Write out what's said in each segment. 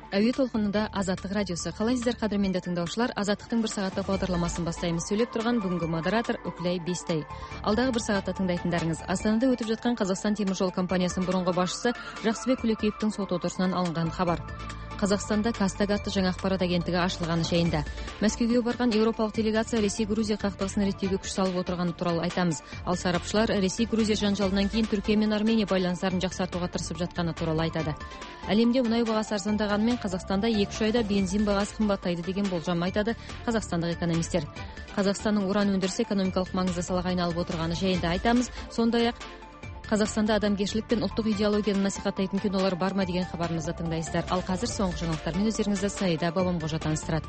Әуе толқынында Азаттық радиосы. Қалайсыздар, қадірменді тыңдаушылар? Азаттықтың бір сағаттық бағдарламасын бастаймыз. Сөйлеп тұрған бүгінгі модератор Үкілай Бестай. Алдағы бір сағатта тыңдайтындарыңыз: Астанада өтіп жатқан Қазақстан темір жол компаниясының бұрынғы басшысы Жақсыбек Күлекеевтің сот отырысынан алынған хабар. Қазақстанда Кастаг атты жаңа ақпарат агенттігі ашылғаны жайында. Мәскеуге барған еуропалық делегация Ресей-Грузия қақтығысын реттеуге күш салып отырғаны туралы айтамыз. Ал сарапшылар Ресей-Грузия жанжалынан кейін Түркия мен Армения байланыстарын жақсартуға тырысып жатқаны туралы айтады. Әлемде мұнай бағасы арзандағанымен Қазақстанда 2-3 айда бензин бағасы қымбаттайды деген болжам айтады қазақстандық экономистер. Қазақстанның уран өндірісі экономикалық маңызды салаға айналып отырғаны жайында айтамыз. Сондай-ақ Қазақстанда адамгершілік пен ұлттық идеологияны насихаттайтын кинолар бар ма деген хабарымызды тыңдайсыздар. Ал қазір соңғы жаңалықтармен өздеріңізді Саида Бабамқожа таныстырады.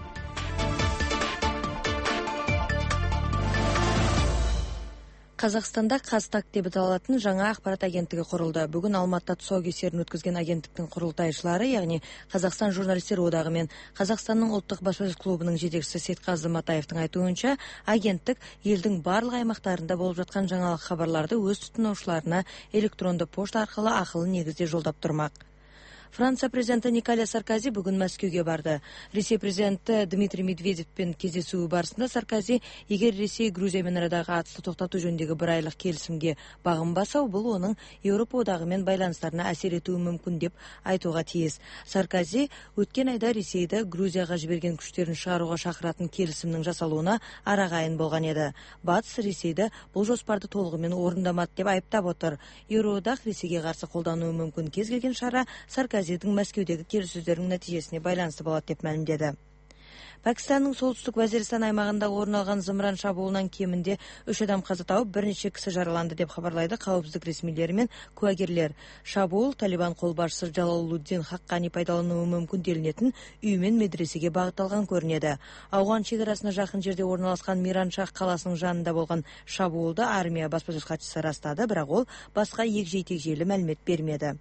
Қазақстанда Кастаг деп аталатын жаңа ақпарат агенттігі құрылды. Бүгін Алматыда тұсаукесерін өткізген агенттіктің құрылтайшылары, яғни Қазақстан журналистер одағы мен Қазақстанның ұлттық баспасөз клубының жетекшісі Сейтқазы Матаевтың айтуынша, агенттік елдің барлық аймақтарында болып жатқан жаңалық хабарларды өз тұтынушыларына электронды пошта арқылы ақылы негізде жолдап тұрмақ. Франция президенті Николя Саркози бүгін Мәскеуге барды. Ресей президенті Дмитрий Медведевпен кездесуі барысында Саркози, егер Ресей Грузиямен арадағы атысты тоқтату жөніндегі бір айлық келісімге бағынбаса, бұл оның Еуропа одағымен байланыстарына әсер етуі мүмкін деп айтуға тиіс. Саркози өткен айда Ресейді Грузияға жіберген күштерін шығаруға шақыратын келісімнің жасалуына арағайын болған еді. Батыс Ресейді бұл жоспарды толығымен орындамады деп айыптап отыр. Еуроодақ Ресейге қарсы қолдануы мүмкін кез келген шара Саркозидің Мәскеудегі келіссөздердің нәтижесіне байланысты болады деп мәлімдеді. Пәкістанның солтүстік Вазиристан аймағында орын алған зымыран шабуылынан кемінде 3 адам қаза тауып, бірнеше кісі жараланды деп хабарлайды қауіпсіздік ресмилері мен куәгерлер. Шабуыл Талибан қолбасшысы Джалалуддин Хаққани пайдалануы мүмкін делінетін үй мен медресеге бағытталған көрінеді. Ауған шекарасына жақын жерде орналасқан Мираншах қаласының жанында болған шабуылды армия баспасөз хатшысы растады, бірақ ол басқа егжей-тегжейлі мәлімет бермеді.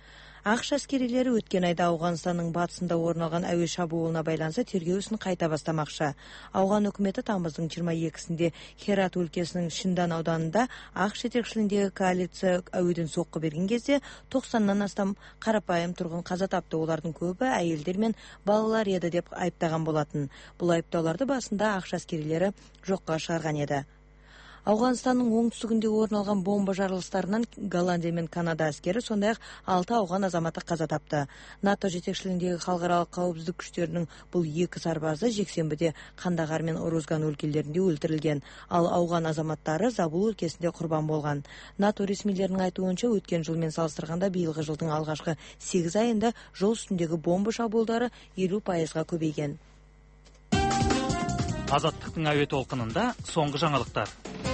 ақш әскерилері өткен айда Ауғанстанның батысында орын алған әуе шабуылына байланысты тергеу ісін қайта бастамақшы. Ауған үкіметі тамыздың 22-сінде Херат өлкесінің Шиндан ауданында ақш жетекшілігіндегі коалиция әуеден соққы берген кезде 90-нан астам қарапайым тұрғын қаза тапты. Олардың көбі әйелдер мен балалар еді деп айыптаған болатын. Бұл айыптауларды басында ақш әскерилері жоққа шығарған еді. Ауғанстанның оңтүстігінде орын алған бомба жарылыстарынан Голландия мен Канада әскері, сондай-ақ 6 ауған азаматы қаза тапты. НАТО жетекшілігіндегі халықаралық қауіпсіздік күштерінің бұл 2 сарбазы жексенбіде Қандағар мен Урузган өлкелерінде өлтірілген, ал ауған азаматтары Забул өлкесінде құрбан болған. НАТО ресмилерінің айтуынша, өткен жылмен салыстырғанда биылғы жылдың алғашқы 8 айында жол үстіндегі бомба шабуылдары 50%-ға көбейген. Азаттықтың әуе толқынында соңғы жаңалықтар.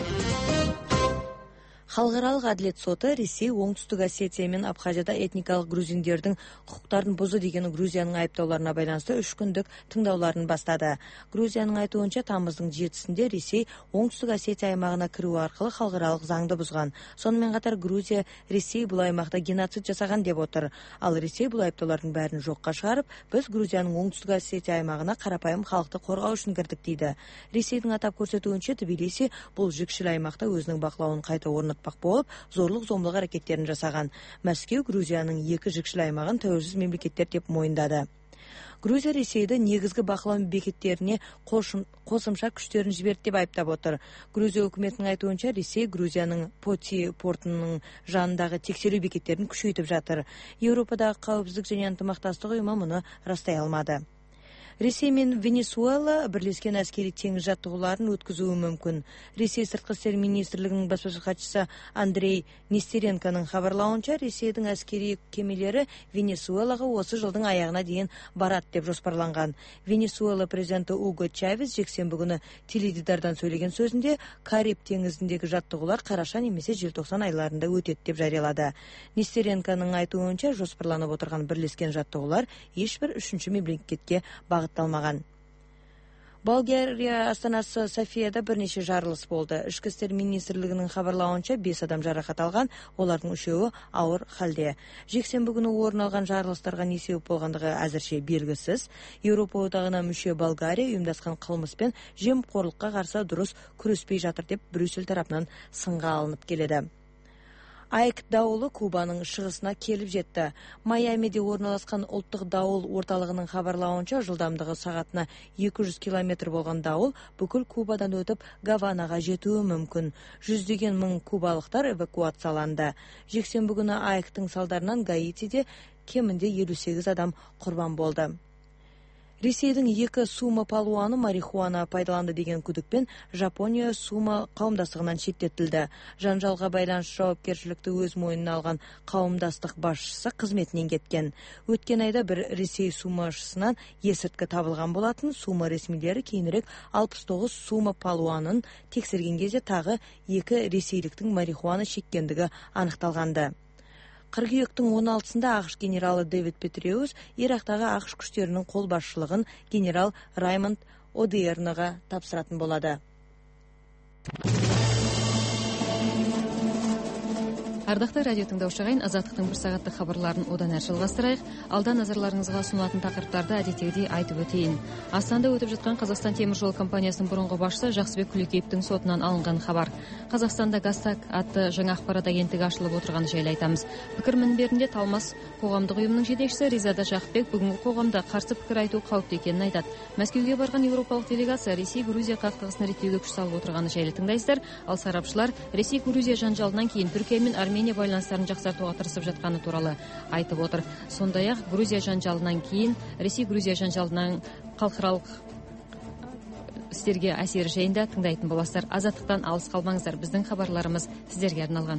Халықаралық әділет соты Ресей, Оңтүстік Осетия мен Абхазияда этникалық грузиндердің құқықтарын бұзды деген Грузияның айыптауларына байланысты 3 күндік тыңдауларын бастады. Грузияның айтуынша, тамыздың 7-сінде Ресей Оңтүстік Осетия аймағына кіру арқылы халықаралық заңды бұзған. Сонымен қатар Грузия Ресей бұл аймақта геноцид жасаған деп отыр. Ал Ресей бұл айыптаулардың бәрін жоққа шығарып, біз Грузияның Оңтүстік Осетия аймағына қарапайым халықты қорғау үшін кірдік дейді. Ресейдің атап көрсетуінше, Тбилиси бұл жікшіл аймақта өзінің бақылауын қайта орнатпақ болып, зорлық-зомбылық әрекеттерін жасаған. Мәскеу Грузияның 2 жікшіл аймағын тәуелсіз мемлекеттер деп мойындады. Грузия Ресейді негізгі бақылау бекеттеріне қосымша күштерін жіберді деп айыптап отыр. Грузия үкіметінің айтуынша, Ресей Грузияның Поти портының жанындағы тексеру бекеттерін күшейтіп жатыр. Еуропадағы қауіпсіздік және ынтымақтастық ұйымы мұны растай алмады. Ресей мен Венесуэла бірлескен әскери теңіз жаттығуларын өткізуі мүмкін. Ресей сыртқы істер министрлігінің баспасөз хатшысы Андрей Нестеренконың хабарлауынша, Ресейдің әскери кемелері Венесуэлаға осы жылдың аяғына дейін барады деп жоспарланған. Венесуэла президенті Уго Чавес жексенбі күні теледидардан сөйлеген сөзінде, Кариб теңізіндегі жаттығулар қараша немесе желтоқсан айларында өтеді деп жариялады. Нестеренконың айтуынша, жоспарланып отырған бірлескен жаттығулар ешбір үшінші мемлекетке бағытталмаған. Болгария астанасы Софияда бірнеше жарылыс болды. Ішкі істер министрлігінің хабарлауынша 5 адам жарақат алған, олардың 3-і ауыр халде. Жексенбі күні орын алған жарылыстарға не себеп болғандығы әзірше белгісіз. Еуропа одағына мүше Болгария ұйымдасқан қылмыспен жемқорлыққа қарсы дұрыс күреспей жатыр деп Брюссель тарапынан сынға алынып келеді. Айк дауылы Кубаның шығысына келіп жетті. Майамиде орналасқан ұлттық дауыл орталығының хабарлауынша жылдамдығы сағатына 200 км болған дауыл бүкіл Кубадан өтіп Гаванаға жетуі мүмкін. Жүздеген мың кубалықтар эвакуацияланды. Жексенбі күні Айктың салдарынан Гаитиде кемінде 58 адам құрбан болды. Ресейдің екі сума палуаны марихуана пайдаланды деген күдікпен Жапония сума қауымдастығынан шеттетілді. Жанжалға байланысты жауапкершілікті өз мойнына алған қауымдастық басшысы қызметінен кеткен. Өткен айда бір Ресей сумашысынан есірткі табылған болатын. Сума ресмилері кейінірек 69 сума палуанын тексерген кезде тағы екі ресейліктің марихуана шеккендігі анықталғанды. Қыркүйектің 16-сында ақш генералы Дэвид Петреус Ирактағы ақш күштерінің қолбасшылығын генерал Раймонд Одерныға тапсыратын болады. Ардақты радио тыңдаушы ағайын, Азаттықтың бір сағаттық хабарларын одан әрі жалғастырайық. Алда назарларыңызға ұсынылатын тақырыптарды әдеттегідей айтып өтейін. Астанада өтіп жатқан Қазақстан темір жол компаниясының бұрынғы басшысы Жақсыбек Күлекеевтің сотынан алынған хабар. Қазақстанда Гастак атты жаңа ақпарат агенттігі ашылып отырғаны жайлы айтамыз. Пікір мінберінде Талмас қоғамдық ұйымының жетекшісі Ризада Жақыпбек бүгінгі қоғамда қарсы пікір айту қауіпті екенін айтады. Мәскеуге барған еуропалық делегация Ресей-Грузия қақтығысын реттеуге күш салып отырғаны жайлы тыңдайсыздар. Ал сарапшылар Ресей-Грузия жанжалынан кейін Түркия мен Армения байланыстарын жақсартуға тырысып жатқаны туралы айтып отыр. Сондай-ақ Грузия жанжалынан кейін Ресей-Грузия жанжалынан халықаралық істерге әсері жайында тыңдайтын боласыздар. Азаттықтан алыс қалмаңыздар. Біздің хабарларымыз сіздерге арналған.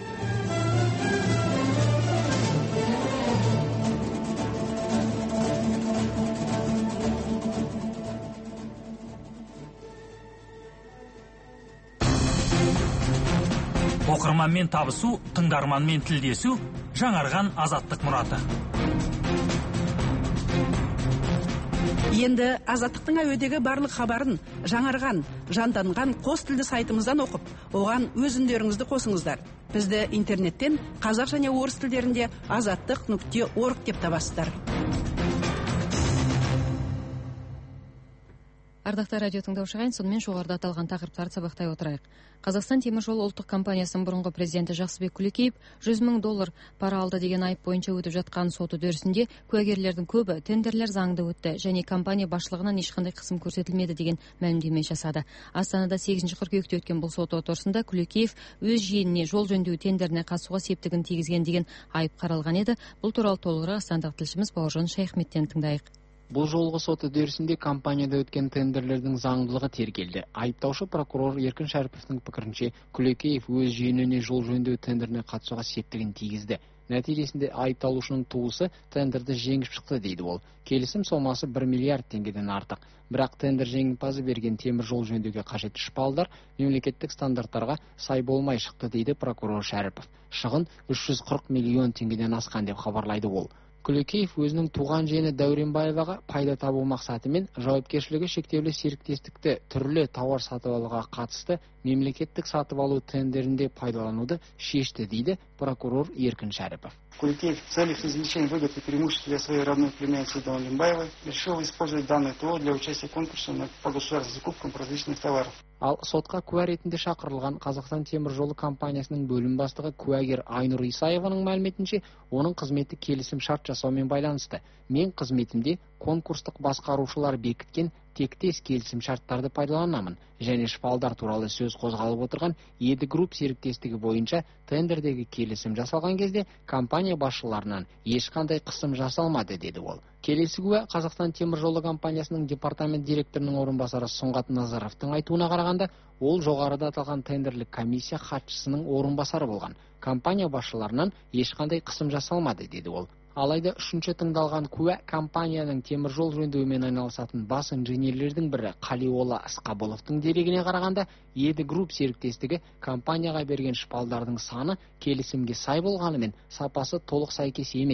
Оқырманмен табысу, тыңдарманмен тілдесу, жаңарған азаттық мұраты. Енді Азаттықтың әуедегі барлық хабарын жаңарған, жанданған қос тілді сайтымыздан оқып, оған өз үндеріңізді қосыңыздар. Бізді интернеттен қазақ және орыс тілдерінде azаттық.org деп табасыздар. Ардақты радио тыңдаушы ағайын, сонымен жоғарыда аталған тақырыптарды сабақтай отырайық. Қазақстан темір жол ұлттық компаниясының бұрынғы президенті Жақсыбек Күлекеев $100 мың пара алды деген айып бойынша өтіп жатқан сот үдерісінде куәгерлердің көбі тендерлер заңды өтті және компания басшылығынан ешқандай қысым көрсетілмеді деген мәлімдеме жасады. Астанада 8 қыркүйекте өткен бұл сот отырысында Күлекеев өз жиеніне жол жөндеу тендеріне қатысуға септігін тигізген деген айып қаралған еді. Бұл туралы толығырақ астандық тілшіміз Бауыржан Шайхметтен тыңдайық. Бұл жолғы сот үдерісінде компанияда өткен тендерлердің заңдылығы тергелді. Айыптаушы прокурор Еркін Шәріповтің пікірінше, Күлекеев өз жиеніне жол жөндеу тендеріне қатысуға септігін тигізді. Нәтижесінде айыпталушының туысы тендерді жеңіп шықты дейді ол. Келісім сомасы 1 миллиард теңгеден артық. Бірақ тендер жеңімпазы берген темір жол жөндеуге қажетті шпалдар мемлекеттік стандарттарға сай болмай шықты дейді прокурор Шәріпов. Шығын 340 миллион теңгеден асқан деп хабарлайды ол. Күлекеев өзінің туған жиені Дәуренбаеваға пайда табу мақсатымен жауапкершілігі шектеулі серіктестікті түрлі тауар сатып алуға қатысты мемлекеттік сатып алу тендерінде пайдалануды шешті дейді прокурор Еркін Шәріпов. Күлекеев в целях извлечения выгод и преимуществ для своей родной племянницы Дәуренбаевой решил использовать данное ТО для участия в конкурсе по государственным закупкам различных товаров. Ал сотқа куә ретінде шақырылған Қазақстан темір жолы компаниясының бөлім бастығы куәгер Айнұр Исаеваның мәліметінше, оның қызметі келісім шарт жасаумен байланысты. Мен қызметімде конкурстық басқарушылар бекіткен тектес келісім шарттарды пайдаланамын және шпалдар туралы сөз қозғалып отырған Еді Групп серіктестігі бойынша тендердегі келісім жасалған кезде компания басшыларынан ешқандай қысым жасалмады деді ол. Келесі куә Қазақстан темір жолы компаниясының департамент директорының орынбасары Сұңғат Назаровтың айтуына қарағанда, ол жоғарыда аталған тендерлік комиссия хатшысының орынбасары болған. Компания басшыларынан ешқандай қысым жасалмады деді ол. Алайда үшінші тыңдалған куә компанияның темір жол жөндеуімен айналысатын бас инженерлердің бірі Қалиола Ысқабыловтың дерегіне қарағанда, Еді Групп серіктестігі компанияға берген шпалдардың саны келісімге сай болғанымен сапасы толық сәйкес емес.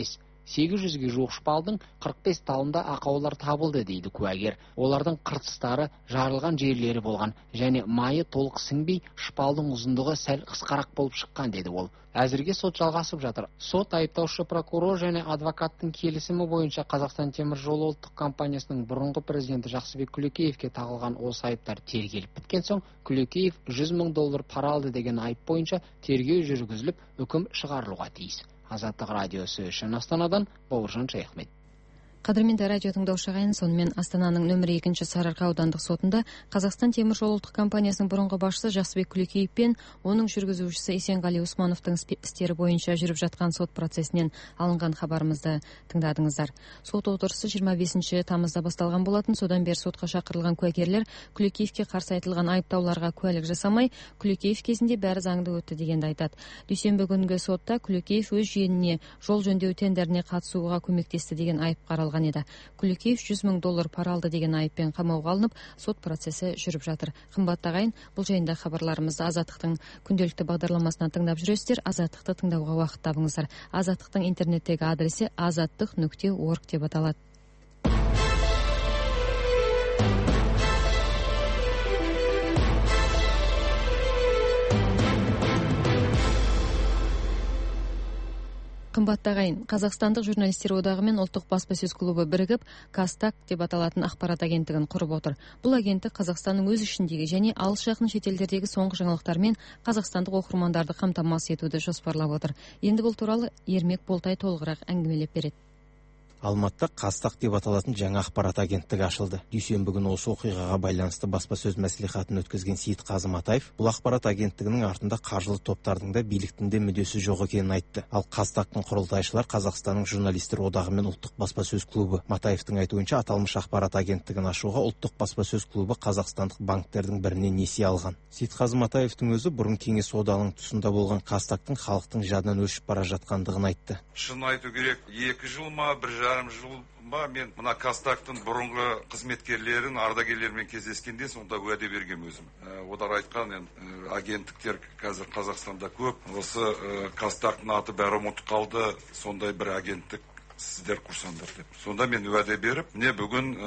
800-ге жуық шпалдың 45 талында ақаулар табылды дейді куәгер. Олардың қыртыстары, жарылған жерлері болған және майы толық сіңбей, шпалдың ұзындығы сәл қысқарақ болып шыққан деді ол. Әзірге сот жалғасып жатыр. Сот айыптаушы прокурор және адвокаттың келісімі бойынша Қазақстан темір жолы ұлттық компаниясының бұрынғы президенті Жақсыбек Күлекеевке тағылған осы айыптар тергеліп біткен соң, Күлекеев $100,000 пара алды деген айып бойынша тергеу жүргізіліп, үкім шығарылуға тиіс. Азаттық радиосы үшін Астанадан Бауыржан Шаяхмет. Қадірменді радио тыңдаушы ағайын, сонымен Астананың нөмірі 2 Сарыарқа аудандық сотында Қазақстан темір жолы ұлттық компаниясының бұрынғы басшысы Жақсыбек Күлекеев пен оның жүргізушісі Есенғали Усмановтың істері бойынша жүріп жатқан сот процесінен алынған хабарымызды тыңдадыңыздар. Сот отырысы 25 тамызда басталған болатын. Содан бері сотқа шақырылған куәгерлер Күлекеевке қарсы айтылған айыптауларға куәлік жасамай, Күлекеев кезінде бәрі заңды өтті дегенді айтады. Дүйсенбі күнгі сотта Күлекеев өз жиеніне жол жөндеу тендеріне қатысуға көмектесті деген айып қаралған еді. Күлекеев $100,000 пара алды деген айыппен қамауға алынып, сот процесі жүріп жатыр. Қымбатты ағайын, бұл жайында хабарларымызды Азаттықтың күнделікті бағдарламасынан тыңдап жүресіздер. Азаттықты тыңдауға уақыт табыңыздар. Азаттықтың интернеттегі адресі azаттық.org деп аталады. Қымбатты ағайын, Қазақстандық журналистер одағы мен ұлттық баспасөз клубы бірігіп, Кастак деп аталатын ақпарат агенттігін құрып отыр. Бұл агенттік Қазақстанның өз ішіндегі және алыс жақын шетелдердегі соңғы жаңалықтармен қазақстандық оқырмандарды қамтамасыз етуді жоспарлап отыр. Енді бұл туралы Ермек Болтай толығырақ әңгімелеп береді. Алматыда Кастак деп аталатын жаңа ақпарат агенттігі ашылды. Дүйсенбі күні осы оқиғаға байланысты баспасөз мәслихатын өткізген Сейітқазы Матаев, бұл ақпарат агенттігінің артында қаржылы топтардың да биліктің де мүддесі жоқ екенін айтты. Ал Кастактың құрылтайшылар Қазақстанның журналистер одағы мен ұлттық баспасөз клубы. Матаевтың айтуынша, аталмыш ақпарат агенттігін ашуға ұлттық баспасөз клубы қазақстандық банктердің бірінен несие алған. Сейітқазы Матаевтың өзі бұрын кеңес одағының тұсында болған Кастактың халықтың жадынан өшіп бара жатқандығын айтты. Шын айту керек, 2 жыл ма, 1,5 жыл ма, мен мына Кастактың бұрынғы қызметкерлерін, ардагерлермен кездескенде сонда уәде берген өзім. Олар айтқан, агенттіктер қазір Қазақстанда көп. Осы Кастактың аты бәрі ұмытып қалды, сондай бір агенттік сіздер құрсаңдар деп. Сонда мен уәде беріп, міне бүгін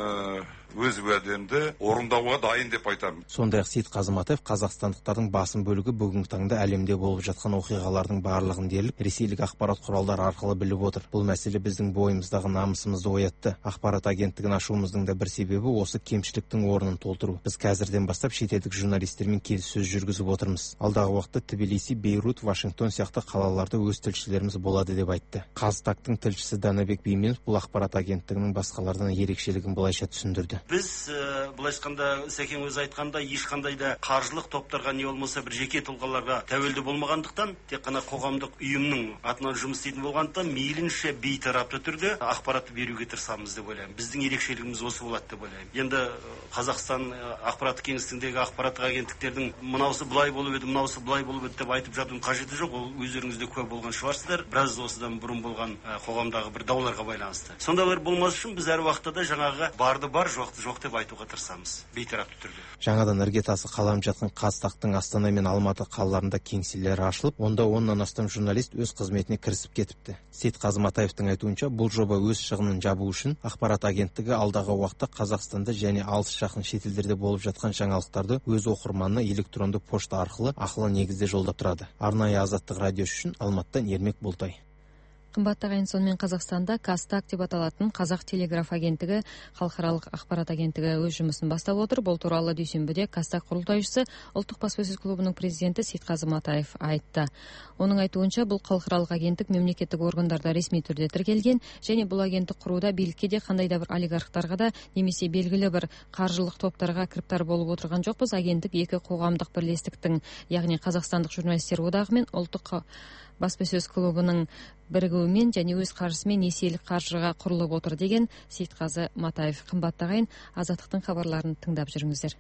өз уәдемді орындауға дайын деп айтамын. Сондай-ақ Сейітқазы Матаев қазақстандықтардың басым бөлігі бүгінгі таңда әлемде болып жатқан оқиғалардың барлығын дерлік ресейлік ақпарат құралдары арқылы біліп отыр. Бұл мәселе біздің бойымыздағы намысымызды оятты. Ақпарат агенттігін ашуымыздың да бір себебі осы кемшіліктің орнын толтыру. Біз қазірден бастап шетелдік журналистермен келіссөз жүргізіп отырмыз. Алдағы уақытта Тбилиси, Бейрут, Вашингтон сияқты қалаларда өз тілшілеріміз болады деп айтты. Кастактың тілшісі Данабек Бейменов бұл ақпарат агенттігінің басқалардан ерекшелігін былайша түсіндірді. Біз былай айтқанда, Сәкен өзі айтқанда, ешқандай да қаржылық топтарға не болмаса бір жеке тұлғаларға тәуелді болмағандықтан, тек қана қоғамдық ұйымның атынан жұмыс істейтін болғандықтан, мейлінше бейтарапты түрде ақпаратты беруге тырысамыз деп ойлаймын. Біздің ерекшелігіміз осы болады деп ойлаймын. Енді Қазақстан ақпараттық кеңістігіндегі ақпараттық агенттіктердің мынаусы былай болып еді, мынаусы былай болып еді деп айтып жатудың қажеті жоқ. Ол өздеріңізде куә болған шығарсыздар. Біраз осыдан бұрын болған қоғамдағы бір дауларға байланысты. Сондайлар болмас үшін біз әр уақытта да жаңағы барды бар, жоқ деп айтуға тырысамыз, бейтарапты түрде. Жаңадан іргетасы қаланып жатқан Кастактың Астана мен Алматы қалаларында кеңселері ашылып, онда 10-нан астам журналист өз қызметіне кірісіп кетіпті. Сейітқазы Матаевтың айтуынша, бұл жоба өз шығынын жабу үшін ақпарат агенттігі алдағы уақытта Қазақстанда және алыс жақын шетелдерде болып жатқан жаңалықтарды өз оқырманына электронды пошта арқылы ақылы негізде жолдап тұрады. Арнайы Азаттық радиосы үшін Алматыдан Ермек Болтай. Қымбатты ағайын, сонымен Қазақстанда Кастак деп аталатын Қазақ телеграф агенттігі, халықаралық ақпарат агенттігі өз жұмысын бастап отыр. Бұл туралы дүйсенбіде Кастак құрылтайшысы, ұлттық баспасөз клубының президенті Сейітқазы Матаев айтты. Оның айтуынша, бұл халықаралық агенттік мемлекеттік органдарда ресми түрде тіркелген, және бұл агенттік құруда билікке де қандай да бір олигархтарға да немесе белгілі бір қаржылық топтарға кіріптар болып отырған жоқ. Біз агенттік екі қоғамдық бірлестіктің, яғни Қазақстандық журналистер одағы мен ұлттық баспасөз клубының бірігуімен және өз қаржысымен несиелік қаржыға құрылып отыр деген Сейітқазы Матаев. Қымбатты ағайын, Азаттықтың хабарларын тыңдап жүріңіздер.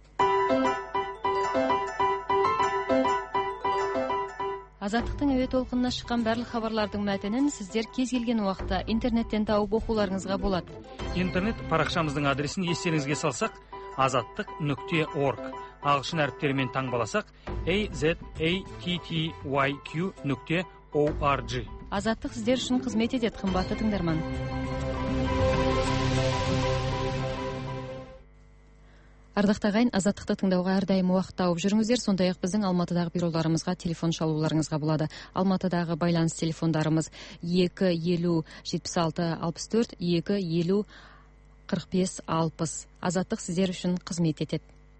Азаттықтың әуе толқынына шыққан барлық хабарлардың мәтінін сіздер кез келген уақытта интернеттен тауып оқуларыңызға болады. Интернет парақшамыздың адресін естеріңізге салсақ, azattiq.org. Ағылшын әріптерімен таңбаласақ, azattyq.org org. Азаттық сіздер үшін қызмет етеді, қымбатты тыңдарман. Ардақты ағайын, азаттықты тыңдауға әрдайым уақыт тауып жүріңіздер. Сондай-ақ біздің Алматыдағы бюроларымызға телефон шалуларыңызға болады. Алматыдағы байланыс телефондарымыз 250-76-64, 250-45-60. Азаттық сіздер үшін қызмет етеді.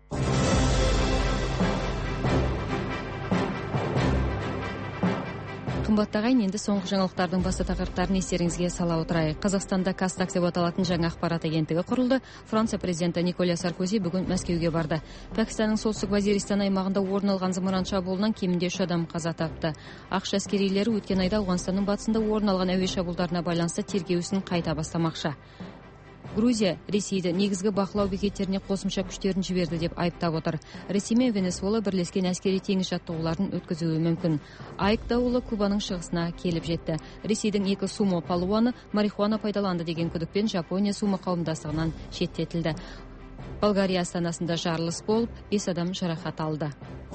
Қымбатты ағайын, енді соңғы жаңалықтардың басты тақырыптарын естеріңізге сала отырайық. Қазақстанда Қазтак деп аталатын жаңа ақпарат агенттігі құрылды. Франция президенті Николя Саркози бүгін Мәскеуге барды. Пәкістанның солтүстік Вазиристан аймағында орын алған зымыран шабуылынан кемінде 3 адам қаза тапты. ақш әскерилері өткен айда Ауғанстанның батысында орын алған әуе шабуылдарына байланысты тергеу ісін қайта бастамақшы. Грузия Ресейді негізгі бақылау бекеттеріне қосымша күштерін жіберді деп айыптап отыр. Ресей мен Венесуэла бірлескен әскери теңіз жаттығуларын өткізуі мүмкін. Айк дауылы Кубаның шығысына келіп жетті. Ресейдің 2 сумо палуаны марихуана пайдаланды деген күдікпен Жапония сумо қауымдастығынан шеттетілді. Болгария астанасында жарылыс болып, 5 адам жарақат алды.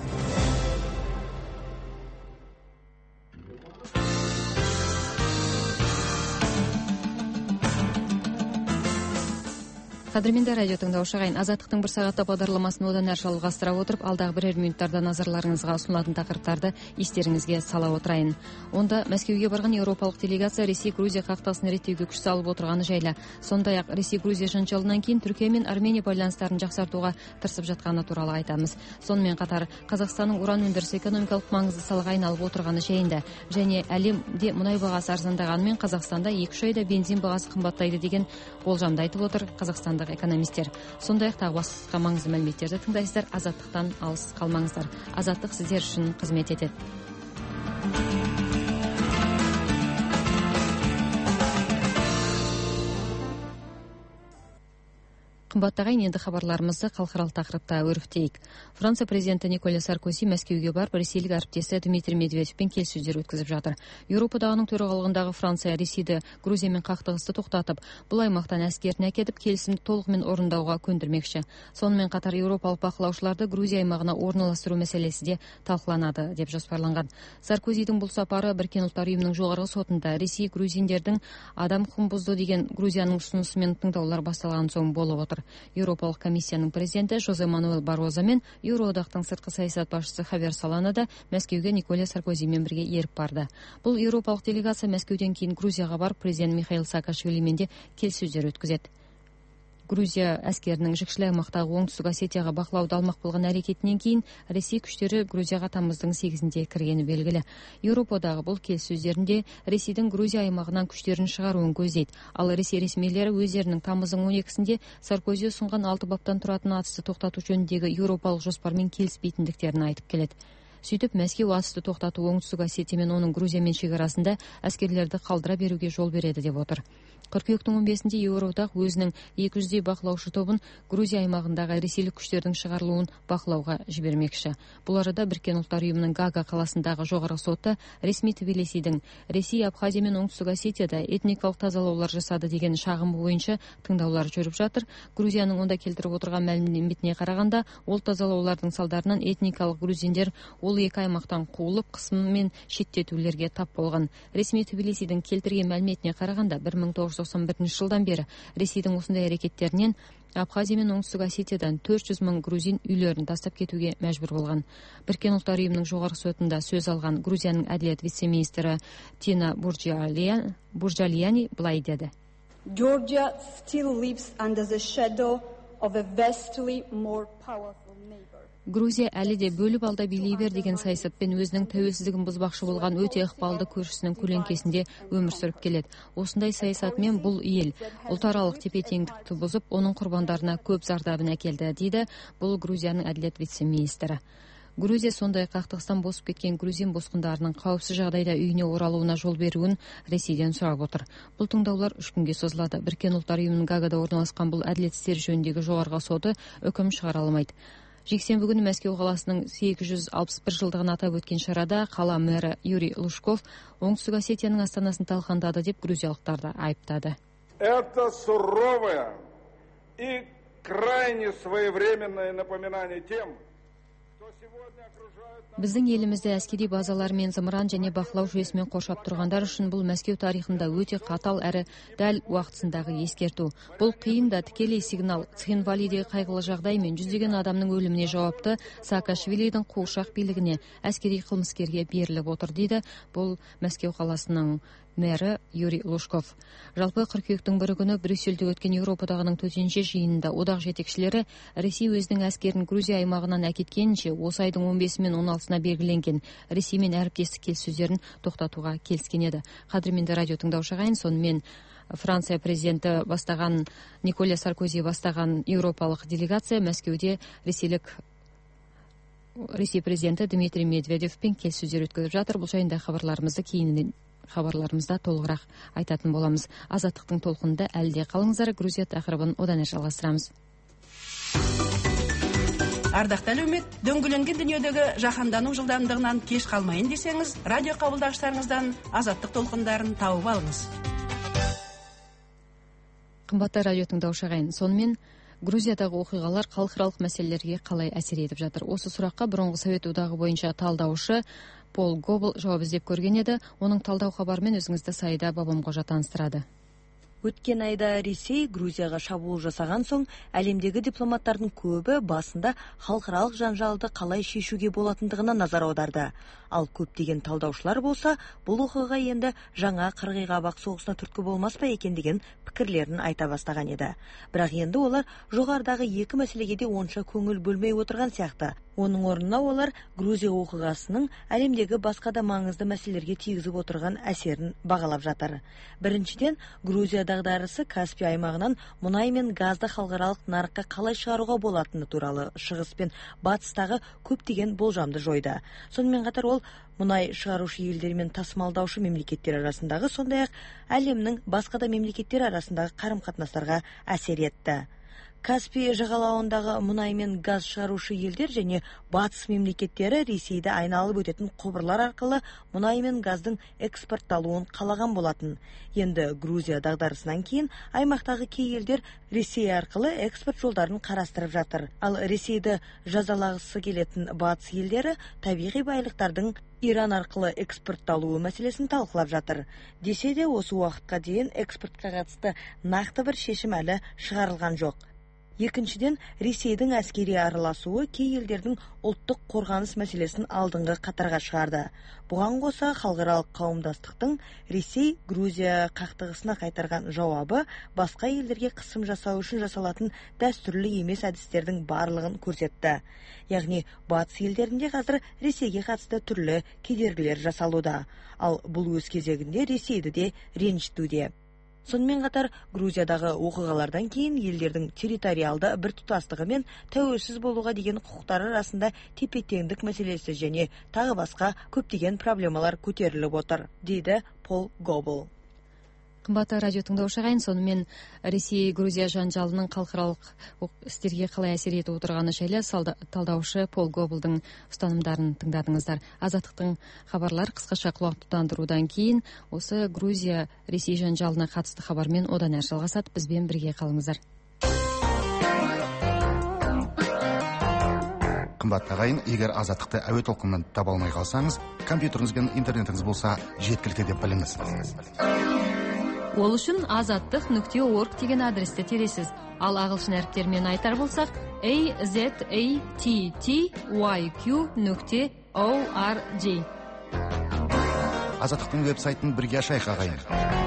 Қадірменді радио тыңдаушы ағайын, азаттықтың бір сағатта бағдарламасын одан әрі жалғастыра отырып, алдағы бірер минуттарда назарларыңызға ұсынылатын тақырыптарды естеріңізге сала отырайын. Онда Мәскеуге барған еуропалық делегация Ресей-Грузия қақтығысын реттеуге күш салып отырғаны жайлы. Сондай-ақ Ресей-Грузия жанжалынан кейін Түркия мен Армения байланыстарын жақсартуға тырысып жатқаны туралы айтамыз. Сонымен қатар Қазақстанның уран өндірісі экономикалық маңызды салаға айналып отырғаны жайында және әлемде мұнай бағасы арзандағанымен Қазақстанда 2-3 айда бензин бағасы қымбаттайды деген болжамды айтып отыр Қазақстандық экономистер. Сондай-ақ тағы басқа маңызды мәліметтерді тыңдайсыздар. Азаттықтан алыс қалмаңыздар. Азаттық сіздер үшін қызмет етеді. Қымбатты ағайын, енді хабарларымызды халықаралық тақырыпта өрбітейік. Франция президенті Николя Саркози Мәскеуге барып, ресейлік әріптесі Дмитрий Медведевпен келіссөздер өткізіп жатыр. Еуропадағының төрағалығындағы Франция Ресейді Грузиямен қақтығысты тоқтатып, бұл аймақтан әскерін әкетіп, келісімді толығымен орындауға көндірмекші. Сонымен қатар еуропалық бақылаушыларды Грузия аймағына орналастыру мәселесі де талқыланады деп жоспарланған. Саркозидің бұл сапары Біріккен ұлттар ұйымының жоғарғы сотында Ресей грузиндердің адам құқығын бұзды деген Грузияның ұсынысымен тыңдаулар басталған соң болып отыр. Еуропалық комиссияның президенті Жозе Мануэл Бароза мен Еуроодақтың сыртқы саясат басшысы Хавьер Солана да Мәскеуге Николя Саркозимен бірге еріп барды. Бұл еуропалық делегация Мәскеуден кейін Грузияға барып, президент Михаил Саакашвилимен де келіссөздер өткізеді. Грузия әскерінің жікшілі аймақтағы оңтүстік Осетияға бақылауды алмақ болған әрекетінен кейін Ресей күштері Грузияға тамыздың 8-інде кіргені белгілі. Еуропадағы бұл келіссөздерінде Ресейдің Грузия аймағынан күштерін шығаруын көздейді. Ал Ресей ресмилері өздерінің тамыздың 12-сінде Саркози ұсынған 6 баптан тұратын атысты тоқтату жөніндегі еуропалық жоспармен келіспейтіндіктерін айтып келеді. Сөйтіп, Мәскеу атысты тоқтату оңтүстік Осетия мен оның Грузиямен шекарасында әскерлерді қалдыра беруге жол береді деп отыр. Қыркүйектің 15-інде Еуроодақ өзінің 200-дей бақылаушы тобын Грузия аймағындағы ресейлік күштердің шығарылуын бақылауға жібермекші. Бұл арада Біріккен ұлттар ұйымының Гага қаласындағы жоғарғы соты ресми Тбилисидің Ресей, Абхазия мен оңтүстік Осетияда этникалық тазалаулар жасады деген шағым бойынша тыңдаулар жүріп жатыр. Грузияның онда келтіріп отырған мәліметіне қарағанда, ол тазалаулардың салдарынан этникалық грузиндер ол екі аймақтан қуылып, қысым мен шеттетулерге тап болған. Ресми Тбилисидің келтірген мәліметіне қарағанда 1991 жылдан бері Ресейдің осындай әрекеттерінен Абхазия мен оңтүстік Осетиядан 400 мың грузин үйлерін тастап кетуге мәжбүр болған. Біріккен ұлттар ұйымының жоғарғы сотында сөз алған Грузияның әділет вице-министрі Тина Бурджалияни былай деді. Georgia still lives under the shadow of a vastly more powerful neighbor. Грузия әлі де бөліп алда билей бер деген саясатпен өзінің тәуелсіздігін бұзбақшы болған өте ықпалды көршісінің көлеңкесінде өмір сүріп келеді. Осындай саясатмен бұл ел ұлтаралық тепе-теңдікті бұзып, оның құрбандарына көп зардабын әкелді, дейді бұл Грузияның әділет вице-министрі. Грузия сондай қақтығыстан босып кеткен грузин босқындарының қауіпсіз жағдайда үйіне оралуына жол беруін Ресейден сұрап отыр. Бұл тыңдаулар 3 күнге созылады. Біріккен ұлттар ұйымының Гагада орналасқан бұл әділет істері жөніндегі жоғарғы соты үкім шығара алмайды. Жексенбі күні Мәскеу қаласының 861 жылдығын атап өткен шарада қала мэрі Юрий Лужков оңтүстік Осетияның астанасын талқандады деп грузиялықтарды айыптады. Это суровое и крайне своевременное напоминание тем, Біздің елімізде әскери базалар мен зымыран және бақылау жүйесімен қоршап тұрғандар үшін бұл Мәскеу тарихында өте қатал әрі дәл уақытысындағы ескерту. Бұл қиын да тікелей сигнал. Цхинвалидегі қайғылы жағдай мен жүздеген адамның өліміне жауапты Саакашвилидің қуыршақ билігіне әскери қылмыскерге беріліп отыр дейді бұл Мәскеу қаласының мэрі Юрий Лужков. Жалпы қыркүйектің 1 күні Брюссельде өткен Еуропадағының төтенше жиынында одақ жетекшілері Ресей өзінің әскерін Грузия аймағынан әкеткенше осы айдың 15 мен 16-сына белгіленген Ресеймен әріптестік келіссөздерін тоқтатуға келіскен еді. Қадірменді радио тыңдаушы ағайын, сонымен Франция президенті бастаған Николя Саркози бастаған еуропалық делегация Мәскеуде Ресей президенті Дмитрий Медведевпен келіссөздер өткізіп жатыр. Бұл жайында хабарларымызда толығырақ айтатын боламыз. Азаттықтың толқынында әлде қалыңыздар. Грузия тақырыбын одан әрі жалғастырамыз. Ардақты әлеумет, дөңгеленген дүниедегі жаһандану жылдамдығынан кеш қалмайын десеңіз, радио қабылдағыштарыңыздан азаттық толқындарын тауып алыңыз. Қымбатты радио тыңдаушы ағайын, сонымен Грузиядағы оқиғалар халықаралық мәселелерге қалай әсер етіп жатыр? Осы сұраққа бұрынғы Совет одағы бойынша талдаушы Пол Гобл жауап іздеп көрген еді. Оның талдау хабарымен өзіңізді Саида Бабамқожа таныстырады. Өткен айда Ресей Грузияға шабуыл жасаған соң, әлемдегі дипломаттардың көбі басында халықаралық жанжалды қалай шешуге болатындығына назар аударды. Ал көптеген талдаушылар болса, бұл оқиға енді жаңа қырғиқабақ соғысына түрткі болмас па екен деген пікірлерін айта бастаған еді. Бірақ енді олар жоғарыдағы екі мәселеге де онша көңіл бөлмей отырған сияқты. Оның орнына олар Грузия оқиғасының әлемдегі басқа да маңызды мәселелерге тигізіп отырған әсерін бағалап жатыр. Біріншіден, Грузия дағдарысы Каспий аймағынан мұнай мен газды халықаралық нарыққа қалай шығаруға болатыны туралы шығыс пен батыстағы көптеген болжамды жойды. Сонымен қатар ол мұнай шығарушы елдер мен тасымалдаушы мемлекеттер арасындағы, сондай-ақ әлемнің басқа да мемлекеттер арасындағы қарым-қатынастарға әсер етті. Каспий жағалауындағы мұнай мен газ шығарушы елдер және батыс мемлекеттері Ресейді айналып өтетін құбырлар арқылы мұнай мен газдың экспортталуын қалаған болатын. Енді Грузия дағдарысынан кейін аймақтағы кей елдер Ресей арқылы экспорт жолдарын қарастырып жатыр. Ал Ресейді жазалағысы келетін батыс елдері табиғи байлықтардың Иран арқылы экспортталуы мәселесін талқылап жатыр. Десе де осы уақытқа дейін экспортқа қатысты нақты бір шешім әлі шығарылған жоқ. Екіншіден, Ресейдің әскери араласуы кей елдердің ұлттық қорғаныс мәселесін алдыңғы қатарға шығарды. Бұған қоса халықаралық қауымдастықтың Ресей Грузия қақтығысына қайтарған жауабы басқа елдерге қысым жасау үшін жасалатын дәстүрлі емес әдістердің барлығын көрсетті. Яғни батыс елдерінде қазір Ресейге қатысты түрлі кедергілер жасалуда. Ал бұл өз кезегінде Ресейді де ренжітуде. Сонымен қатар Грузиядағы оқиғалардан кейін елдердің территориалды біртұтастығы мен тәуелсіз болуға деген құқықтары арасында тепе-теңдік мәселесі және тағы басқа көптеген проблемалар көтеріліп отыр, дейді Пол Гобл. Қымбатты радио тыңдаушы ағайын, сонымен Ресей Грузия жанжалының халықаралық істерге қалай әсер етіп отырғаны жайлы талдаушы Пол Гоблдың ұстанымдарын тыңдадыңыздар. Азаттықтың хабарлар қысқаша құлақ тұтандырудан кейін осы Грузия Ресей жанжалына қатысты хабармен одан әрі жалғасады. Бізбен бірге қалыңыздар. Қымбатты ағайын, егер азаттықты әуе толқынынан таба алмай қалсаңыз, компьютеріңіз бен интернетіңіз болса жеткілікті деп біліңіз. Ол үшін azattıq.org деген адресті тересіз. Ал ағылшын әріптермен айтар болсақ, azattyq.org. Азаттықтың веб-сайтын бірге ашайық ағайын.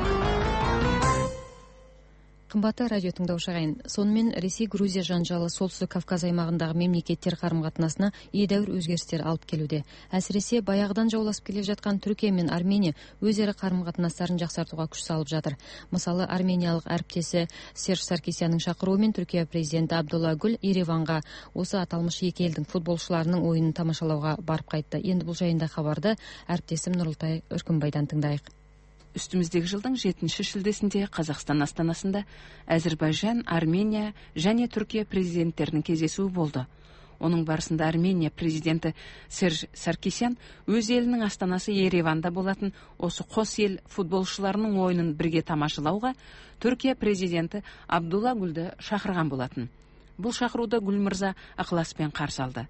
Қымбатты радио тыңдаушы ағайын, сонымен Ресей Грузия жанжалы солтүстік Кавказ аймағындағы мемлекеттер қарым-қатынасына едәуір өзгерістер алып келуде. Әсіресе баяғыдан жауласып келе жатқан Түркия мен Армения өзара қарым-қатынастарын жақсартуға күш салып жатыр. Мысалы, армениялық әріптесі Серж Саркисянның шақыруымен Түркия президенті Абдулла Гүл Ереванға осы аталмыш екі елдің футболшыларының ойынын тамашалауға барып қайтты. Енді бұл жайында хабарды әріптесім Нұрылтай Үркімбайдан тыңдайық. Үстіміздегі жылдың 7-ші шілдесінде Қазақстан астанасында Әзірбайжан, Армения және Түркия президенттерінің кездесуі болды. Оның барысында Армения президенті Серж Саркисян өз елінің астанасы Ереванда болатын осы қос ел футболшыларының ойынын бірге тамашалауға Түркия президенті Абдулла Гүлді шақырған болатын. Бұл шақыруды Гүл мырза ықыласпен қарсы алды.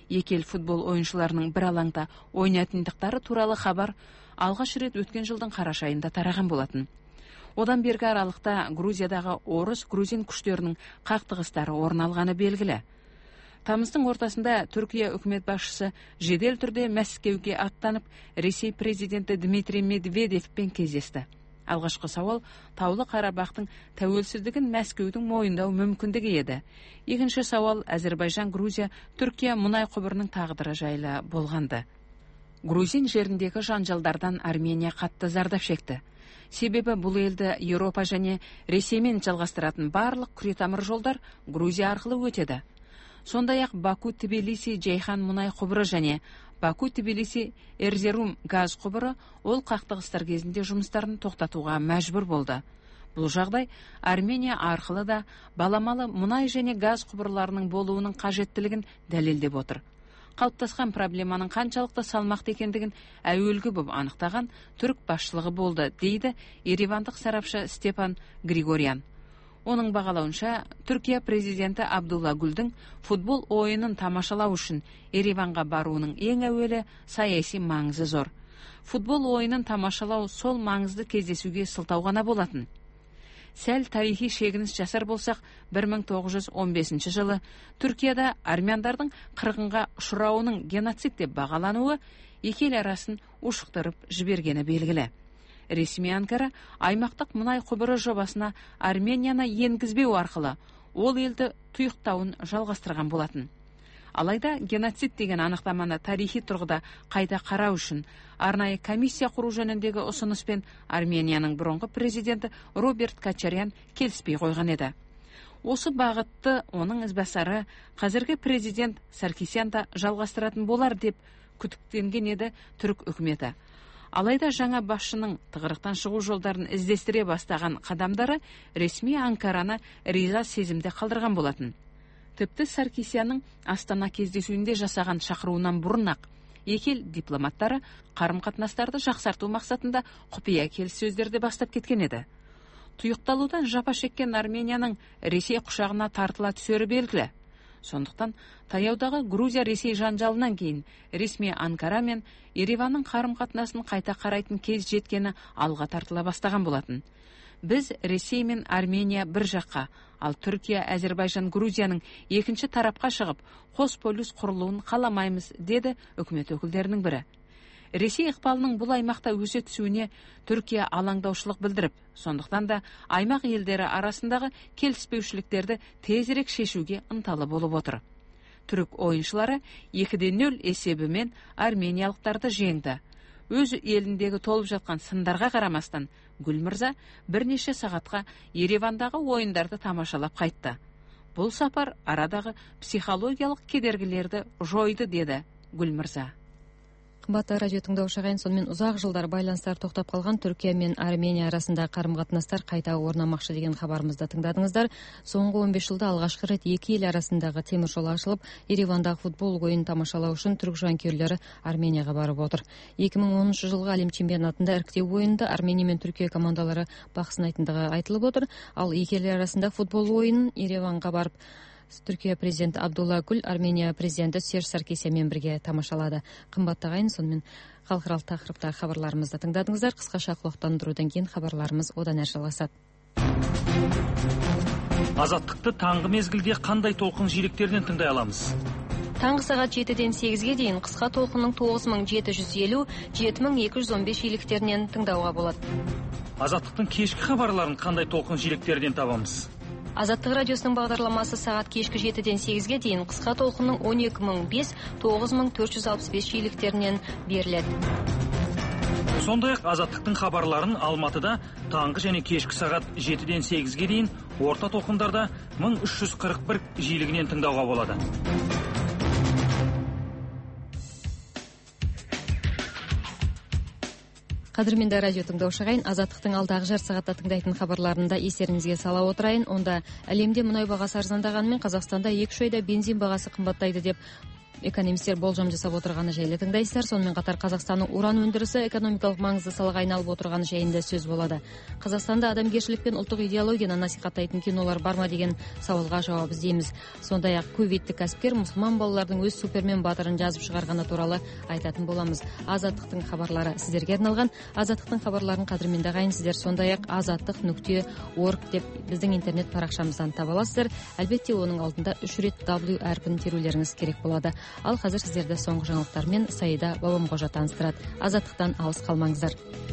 екі ел футбол ойыншыларының бір алаңда ойнайтындықтары туралы хабар алғаш рет өткен жылдың қараша айында тараған болатын. Одан бергі аралықта Грузиядағы орыс-грузин күштерінің қақтығыстары орын алғаны белгілі. Тамыздың ортасында Түркия үкімет басшысы жедел түрде Мәскеуге аттанып, Ресей президенті Дмитрий Медведевпен кездесті. Алғашқы сауал Таулы Қарабақтың тәуелсіздігін Мәскеудің мойындау мүмкіндігі еді. Екінші сауал Әзербайжан, Грузия, Түркия мұнай құбырының тағдыры жайлы болғанды. Грузин жеріндегі жанжалдардан Армения қатты зардап шекті. Себебі бұл елді Еуропа және Ресеймен жалғастыратын барлық күретамыр жолдар Грузия арқылы өтеді. Сондай-ақ Баку-Тбилиси-Жайхан мұнай құбыры және Баку-Тбилиси-Эрзерум газ құбыры ол қақтығыстар кезінде жұмыстарын тоқтатуға мәжбүр болды. Бұл жағдай Армения арқылы да баламалы мұнай және газ құбырларының болуының қажеттілігін дәлелдеп отыр. Қалыптасқан проблеманың қаншалықты салмақты екендігін әуелгі боп анықтаған түрік басшылығы болды, дейді еревандық сарапшы Степан Григорян. Оның бағалауынша, Түркия президенті Абдулла Гүлдің футбол ойынын тамашалау үшін Ереванға баруының ең әуелі саяси маңызы зор. Футбол ойынын тамашалау сол маңызды кездесуге сылтау ғана болатын. Сәл тарихи шегініс жасар болсақ, 1915 жылы Түркияда армяндардың қырғынға ұшырауының геноцид деп бағалануы екі ел арасын ушықтырып жібергені белгілі. Ресми Анкара аймақтық мұнай құбыры жобасына Арменияны енгізбеу арқылы ол елді тұйықтауын жалғастырған болатын. Алайда геноцид деген анықтаманы тарихи тұрғыда қайта қарау үшін арнайы комиссия құру жөніндегі ұсыныспен Арменияның бұрынғы президенті Роберт Качарян келіспей қойған еді. Осы бағытты оның ізбасары қазіргі президент Саркисян да жалғастыратын болар деп күдіктенген еді түрік үкіметі. Алайда жаңа басшының тығырықтан шығу жолдарын іздестіре бастаған қадамдары ресми Анкараны риза сезімде қалдырған болатын. Тіпті Саркисянның Астана кездесуінде жасаған шақыруынан бұрын-ақ екі ел дипломаттары қарым-қатынастарды жақсарту мақсатында құпия келіссөздерді бастап кеткен еді. Тұйықталудан жапа шеккен Арменияның Ресей құшағына тартыла түсері белгілі. Сондықтан таяудағы Грузия-Ресей жанжалынан кейін ресми Анкара мен Ереванның қарым-қатынасын қайта қарайтын кез жеткені алға тартыла бастаған болатын. Біз Ресей мен Армения бір жаққа, ал Түркия, Әзербайжан, Грузияның екінші тарапқа шығып, қос полюс құрылуын қаламаймыз, деді үкімет өкілдерінің бірі. Ресей ықпалының бұл аймақта өсе түсуіне Түркия алаңдаушылық білдіріп, сондықтан да аймақ елдері арасындағы келіспеушіліктерді тезірек шешуге ынталы болып отыр. Түрік ойыншылары 2-0 есебімен армениялықтарды жеңді. Өз еліндегі толып жатқан сындарға қарамастан, Гүл мырза бірнеше сағатқа Еревандағы ойындарды тамашалап қайтты. Бұл сапар арадағы психологиялық кедергілерді жойды, деді Гүл мырза. Қымбатты радио тыңдаушы ағайын, сонымен ұзақ жылдар байланыстар тоқтап қалған Түркия мен Армения арасында қарым-қатынастар қайта орнамақшы деген хабарымызды тыңдадыңыздар. Соңғы 15 жылда алғашқы рет екі ел арасындағы темір жол ашылып, Еревандағы футбол ойынын тамашалау үшін түрік жанкүйерлері Арменияға барып отыр. 2010 жылғы әлем чемпионатында іріктеу ойынында Армения мен Түркия командалары бақ сынайтындығы айтылып отыр. Ал екі ел арасында футбол ойынын Ереванға барып Түркия президенті Абдулла Гүл, Армения президенті Серж Саркисянмен бірге тамашалады. Қымбатты ағайын, сонымен халықаралық тақырыптағы хабарларымызды тыңдадыңыздар. Қысқаша құлақтандырудан кейін хабарларымыз одан әрі жалғасады. Азаттықты таңғы мезгілде қандай толқын жиектерінен тыңдай аламыз? Таңғы сағат 7-ден 8-ге дейін қысқа толқынның 9750, 7215 жиектерінен тыңдауға болады. Азаттықтың кешкі хабарларын қандай толқын жиектерінен табамыз? Азаттық радиосының бағдарламасы сағат кешкі 7-ден 8-ге дейін қысқа толқынның 12005, 9465 жиектерінен беріледі. Сондай-ақ Азаттықтың хабарларын Алматыда таңғы және кешкі сағат 7-ден 8-ге дейін орта толқындарда 1341 жиілігінен тыңдауға болады. Қадірменді радио тыңдаушы ағайын, Азаттықтың алдағы жарты сағатта тыңдайтын хабарларында естеріңізге сала отырайын. Онда әлемде мұнай бағасы арзандағанымен Қазақстанда 2-3 айда бензин бағасы қымбаттайды деп экономисттер болжам жасап отырғаны жайлы тыңдайсыздар. Сонымен қатар Қазақстанның уран өндірісі экономикалық маңызды салаға айналып отырғаны жайында сөз болады. Қазақстанда адамгершілік пен ұлттық идеологияны насихаттайтын кинолар бар ма деген сауалға жауап іздейміз. Сондай-ақ кувейтті кәсіпкер мұсылман балалардың өз супермен батырын жазып шығарғаны туралы айтатын боламыз. Азаттықтың хабарлары сіздерге арналған. Азаттықтың хабарларын қадірменді ағайын, сіздер сондай-ақ azаттық.org деп біздің интернет парақшамыздан таба аласыздар. Әлбетте оның алдында 3 рет W әрпін терулеріңіз керек болады. Ал қазір сіздерді соңғы жаңалықтармен Саида Бабамқожа таныстырады. Азаттықтан алыс қалмаңыздар.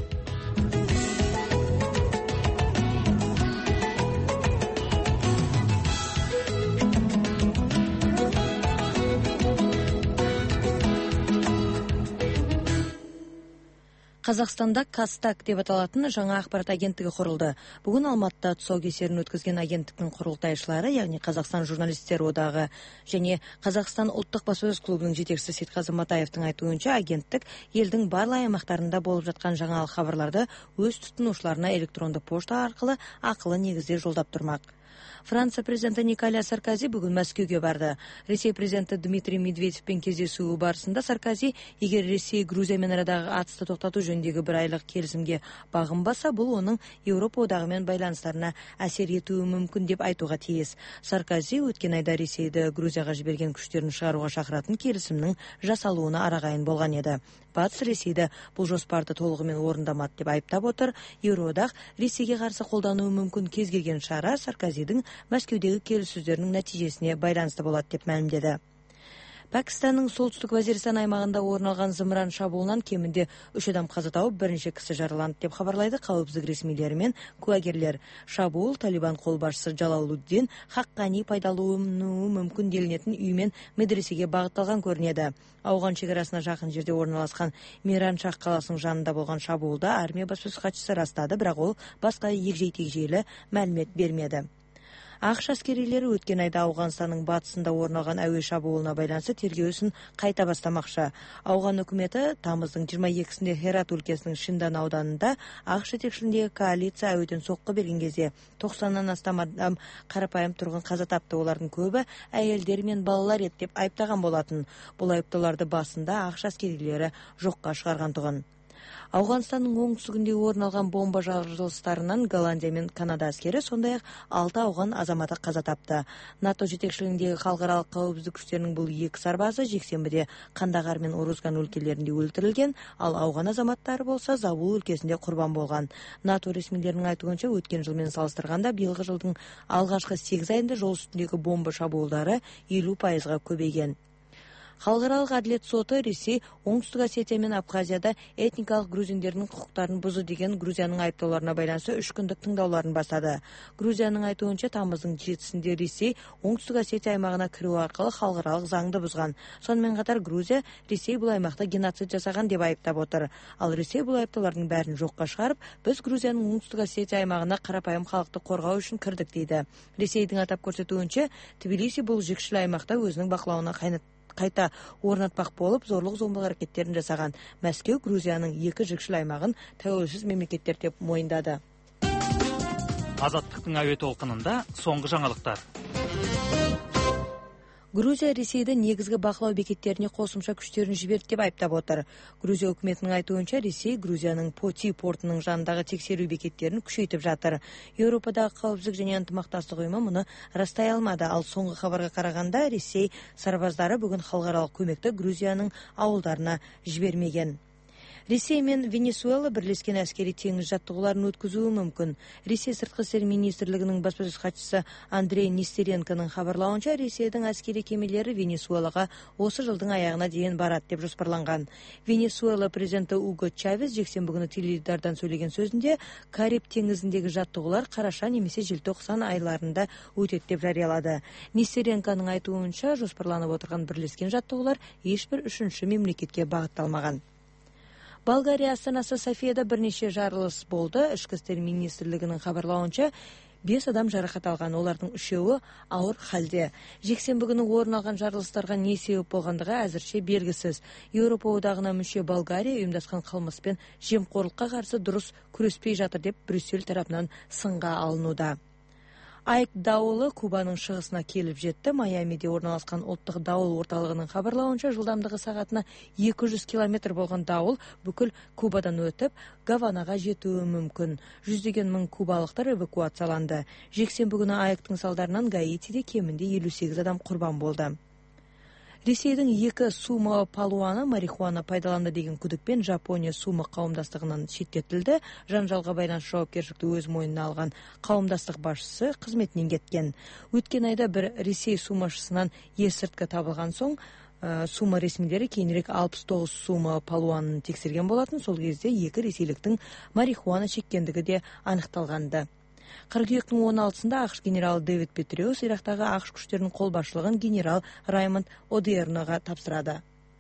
Қазақстанда Қазтаг деп аталатын жаңа ақпарат агенттігі құрылды. Бүгін Алматыда тұсаукесерін өткізген агенттіктің құрылтайшылары, яғни Қазақстан журналистер одағы және Қазақстан ұлттық баспасөз клубының жетекшісі Сейтқазы Матаевтың айтуынша, агенттік елдің барлық аймақтарында болып жатқан жаңалық хабарларды өз тұтынушыларына электронды пошта арқылы ақылы негізде жолдап тұрмақ. Франция президенті Николя Саркози бүгін Мәскеуге барды. Ресей президенті Дмитрий Медведевпен кездесуі барысында Саркози, егер Ресей Грузиямен арадағы атысты тоқтату жөніндегі бір айлық келісімге бағынбаса, бұл оның Еуропа одағымен байланыстарына әсер етуі мүмкін деп айтуға тиіс. Саркози өткен айда Ресейді Грузияға жіберген күштерін шығаруға шақыратын келісімнің жасалуына арағайын болған еді. Батыс Ресейді бұл жоспарды толығымен орындамады деп айыптап отыр. Еуроодақ Ресейге қарсы қолдануы мүмкін кез келген шара Саркозидің Мәскеудегі келіссөздерінің нәтижесіне байланысты болады деп мәлімдеді. Пәкістанның солтүстік Вазиристан аймағында орын алған зымыран шабуылынан кемінде 3 адам қаза тауып, бірнеше кісі жараланды деп хабарлайды қауіпсіздік ресмилері мен куәгерлер. Шабуыл Талибан қолбасшысы Джалалуддин Хаққани пайдалануы мүмкін делінетін үй мен медресеге бағытталған көрінеді. Ауған шекарасына жақын жерде орналасқан Мираншах қаласының жанында болған шабуылда армия баспасөз хатшысы растады, бірақ ол басқа егжей-тегжейлі мәлімет бермеді. ақш әскерилері өткен айда Ауғанстанның батысында орын алған әуе шабуылына байланысты тергеу ісін қайта бастамақшы. Ауған үкіметі тамыздың 22-сінде Херат өлкесінің Шиндан ауданында ақш жетекшілігіндегі коалиция әуеден соққы берген кезде 90-нан астам адам қарапайым тұрғын қаза тапты. Олардың көбі әйелдер мен балалар еді деп айыптаған болатын. Бұл айыптауларды басында ақш әскерилері жоққа шығарған тұғын. Ауғанстанның оңтүстігінде орын алған бомба жарылыстарынан Голландия мен Канада әскері, сондай-ақ 6 ауған азаматы қаза тапты. НАТО жетекшілігіндегі халықаралық қауіпсіздік күштерінің бұл 2 сарбазы жексенбіде Қандағар мен Орузган өлкелерінде өлтірілген, ал ауған азаматтары болса Забул өлкесінде құрбан болған. НАТО ресмилерінің айтуынша, өткен жылмен салыстырғанда биылғы жылдың алғашқы 8 айында жол үстіндегі бомба шабуылдары 50%-ға көбейген. Халықаралық әділет соты Ресей оңтүстік Осетия мен Абхазияда этникалық грузиндердің құқықтарын бұзу деген Грузияның айыптауларына байланысты 3 күндік тыңдауларын бастады. Грузияның айтуынша, тамыздың 7-сінде Ресей оңтүстік Осетия аймағына кіру арқылы халықаралық заңды бұзған. Сонымен қатар Грузия Ресей бұл аймақта геноцид жасаған деп айыптап отыр. Ал Ресей бұл айыптаулардың бәрін жоққа шығарып, біз Грузияның оңтүстік Осетия аймағына қарапайым халықты қорғау үшін кірдік дейді. Ресейдің атап көрсетуінше, Тбилиси бұл жікшіл аймақта өзінің бақылауына қайта орнатпақ болып, зорлық-зомбылық әрекеттерін жасаған. Мәскеу Грузияның 2 жікшіл аймағын тәуелсіз мемлекеттер деп мойындады. Азаттықтың әуе толқынында соңғы жаңалықтар. Грузия Ресейді негізгі бақылау бекеттеріне қосымша күштерін жіберді деп айыптап отыр. Грузия үкіметінің айтуынша, Ресей Грузияның Поти портының жанындағы тексеру бекеттерін күшейтіп жатыр. Еуропадағы қауіпсіздік және ынтымақтастық ұйымы мұны растай алмады. Ал соңғы хабарға қарағанда, Ресей сарбаздары бүгін халықаралық көмекті Грузияның ауылдарына жібермеген. Ресей мен Венесуэла бірлескен әскери теңіз жаттығуларын өткізуі мүмкін. Ресей сыртқы істер министрлігінің баспасөз хатшысы Андрей Нестеренконың хабарлауынша, Ресейдің әскери кемелері Венесуэлаға осы жылдың аяғына дейін барады деп жоспарланған. Венесуэла президенті Уго Чавес жексенбі күні теледидардан сөйлеген сөзінде, Кариб теңізіндегі жаттығулар қараша немесе желтоқсан айларында өтеді деп жариялады. Нестеренконың айтуынша, жоспарланып отырған бірлескен жаттығулар ешбір үшінші мемлекетке бағытталмаған. Болгария астанасы Софияда бірнеше жарылыс болды. Ішкі істер министрлігінің хабарлауынша, 5 адам жарақат алған, олардың 3-і ауыр халде. Жексенбі күні орын алған жарылыстарға не себеп болғандығы әзірше белгісіз. Еуропа одағына мүше Болгария ұйымдасқан қылмыс пен жемқорлыққа қарсы дұрыс күреспей жатыр деп Брюссель тарапынан сынға алынуда. Айк дауылы Кубаның шығысына келіп жетті. Майамиде орналасқан ұлттық дауыл орталығының хабарлауынша жылдамдығы сағатына 200 км болған дауыл бүкіл Кубадан өтіп, Гаванаға жетуі мүмкін. Жүздеген мың кубалықтар эвакуацияланды. Жексенбі күні Айктың салдарынан Гаитиде кемінде 58 адам құрбан болды. Ресейдің 2 сумо палуаны марихуана пайдаланды деген күдікпен Жапония сумо қауымдастығынан шеттетілді. Жанжалға байланысты жауапкершілікті өз мойнына алған қауымдастық басшысы қызметінен кеткен. Өткен айда бір Ресей сумошысынан есірткі табылған соң, сумо ресмилері кейінірек 69 сумо палуанын тексерген болатын. Сол кезде 2 ресейліктің марихуана шеккендігі де анықталғанды. Қыркүйектің 16-сында ақш генералы Дэвид Петреус Ирактағы ақш күштерінің қолбасшылығын генерал Раймонд Одерноға тапсырады.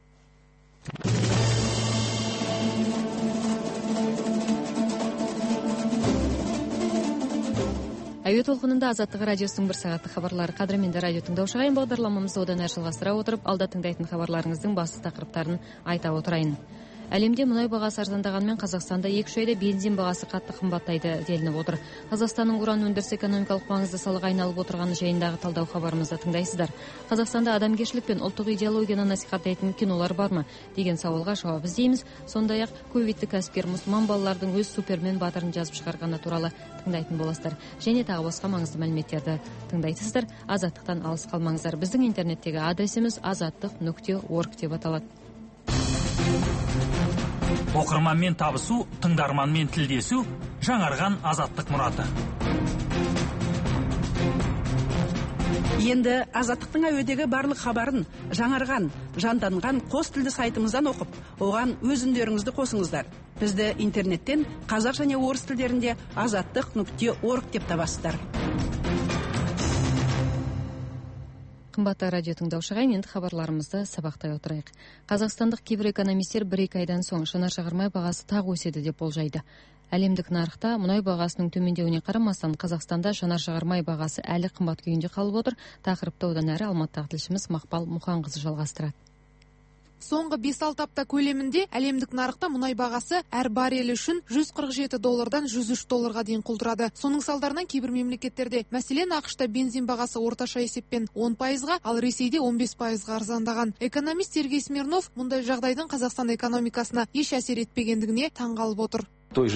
Әуе толқынында Азаттық радиосының 1 сағаттық хабарлары. Қадірменді радио тыңдаушылар, бағдарламамызды одан әрі жалғастыра отырып, алда тыңдайтын хабарларыңыздың басты тақырыптарын айта отырайын. Әлемде мұнай бағасы арзандағанымен Қазақстанда 2-3 айда бензин бағасы қатты қымбаттайды делініп отыр. Қазақстанның уран өндірісі экономикалық маңызды салаға айналып отырғаны жайындағы талдау хабарымызды тыңдайсыздар. Қазақстанда адамгершілік пен ұлттық идеологияны насихаттайтын кинолар бар ма деген сауалға жауап іздейміз. Сондай-ақ көбейтті кәсіпкер мұсылман балалардың өз супермен батырын жазып шығарғаны туралы тыңдайтын боласыздар. Және тағы басқа маңызды мәліметтерді тыңдайсыздар. Азаттықтан алыс қалмаңыздар. Біздің интернеттегі адресіміз azаттық.org деп аталады. Оқырманмен табысу, тыңдарманмен тілдесу, жаңарған азаттық мұраты. Енді Азаттықтың әуедегі барлық хабарын жаңарған, жанданған қос тілді сайтымыздан оқып, оған өз үндеріңізді қосыңыздар. Бізді интернеттен қазақ және орыс тілдерінде azаттық.org деп табасыздар. Қымбатты радио тыңдаушыға енді хабарларымызды сабақтай отырайық. Қазақстандық кейбір экономистер 1-2 айдан соң жанар-жағармай бағасы тағы өседі деп болжайды. Әлемдік нарықта мұнай бағасының төмендеуіне қарамастан Қазақстанда жанар-жағармай бағасы әлі қымбат күйінде қалып отыр. Тақырыпты одан әрі Алматыдағы тілшіміз Мақпал Мұханқызы жалғастырады. Соңғы 5-6 апта көлемінде әлемдік нарықта мұнай бағасы әр баррелі үшін $147-дан $103 дейін құлдырады. Соның салдарынан кейбір мемлекеттерде, мәселен ақш-та бензин бағасы орташа есеппен 10%-ға, ал Ресейде 15%-ға арзандаған. Экономист Сергей Смирнов мұндай жағдайдың Қазақстан экономикасына еш әсер етпегендігіне таңғалып отыр.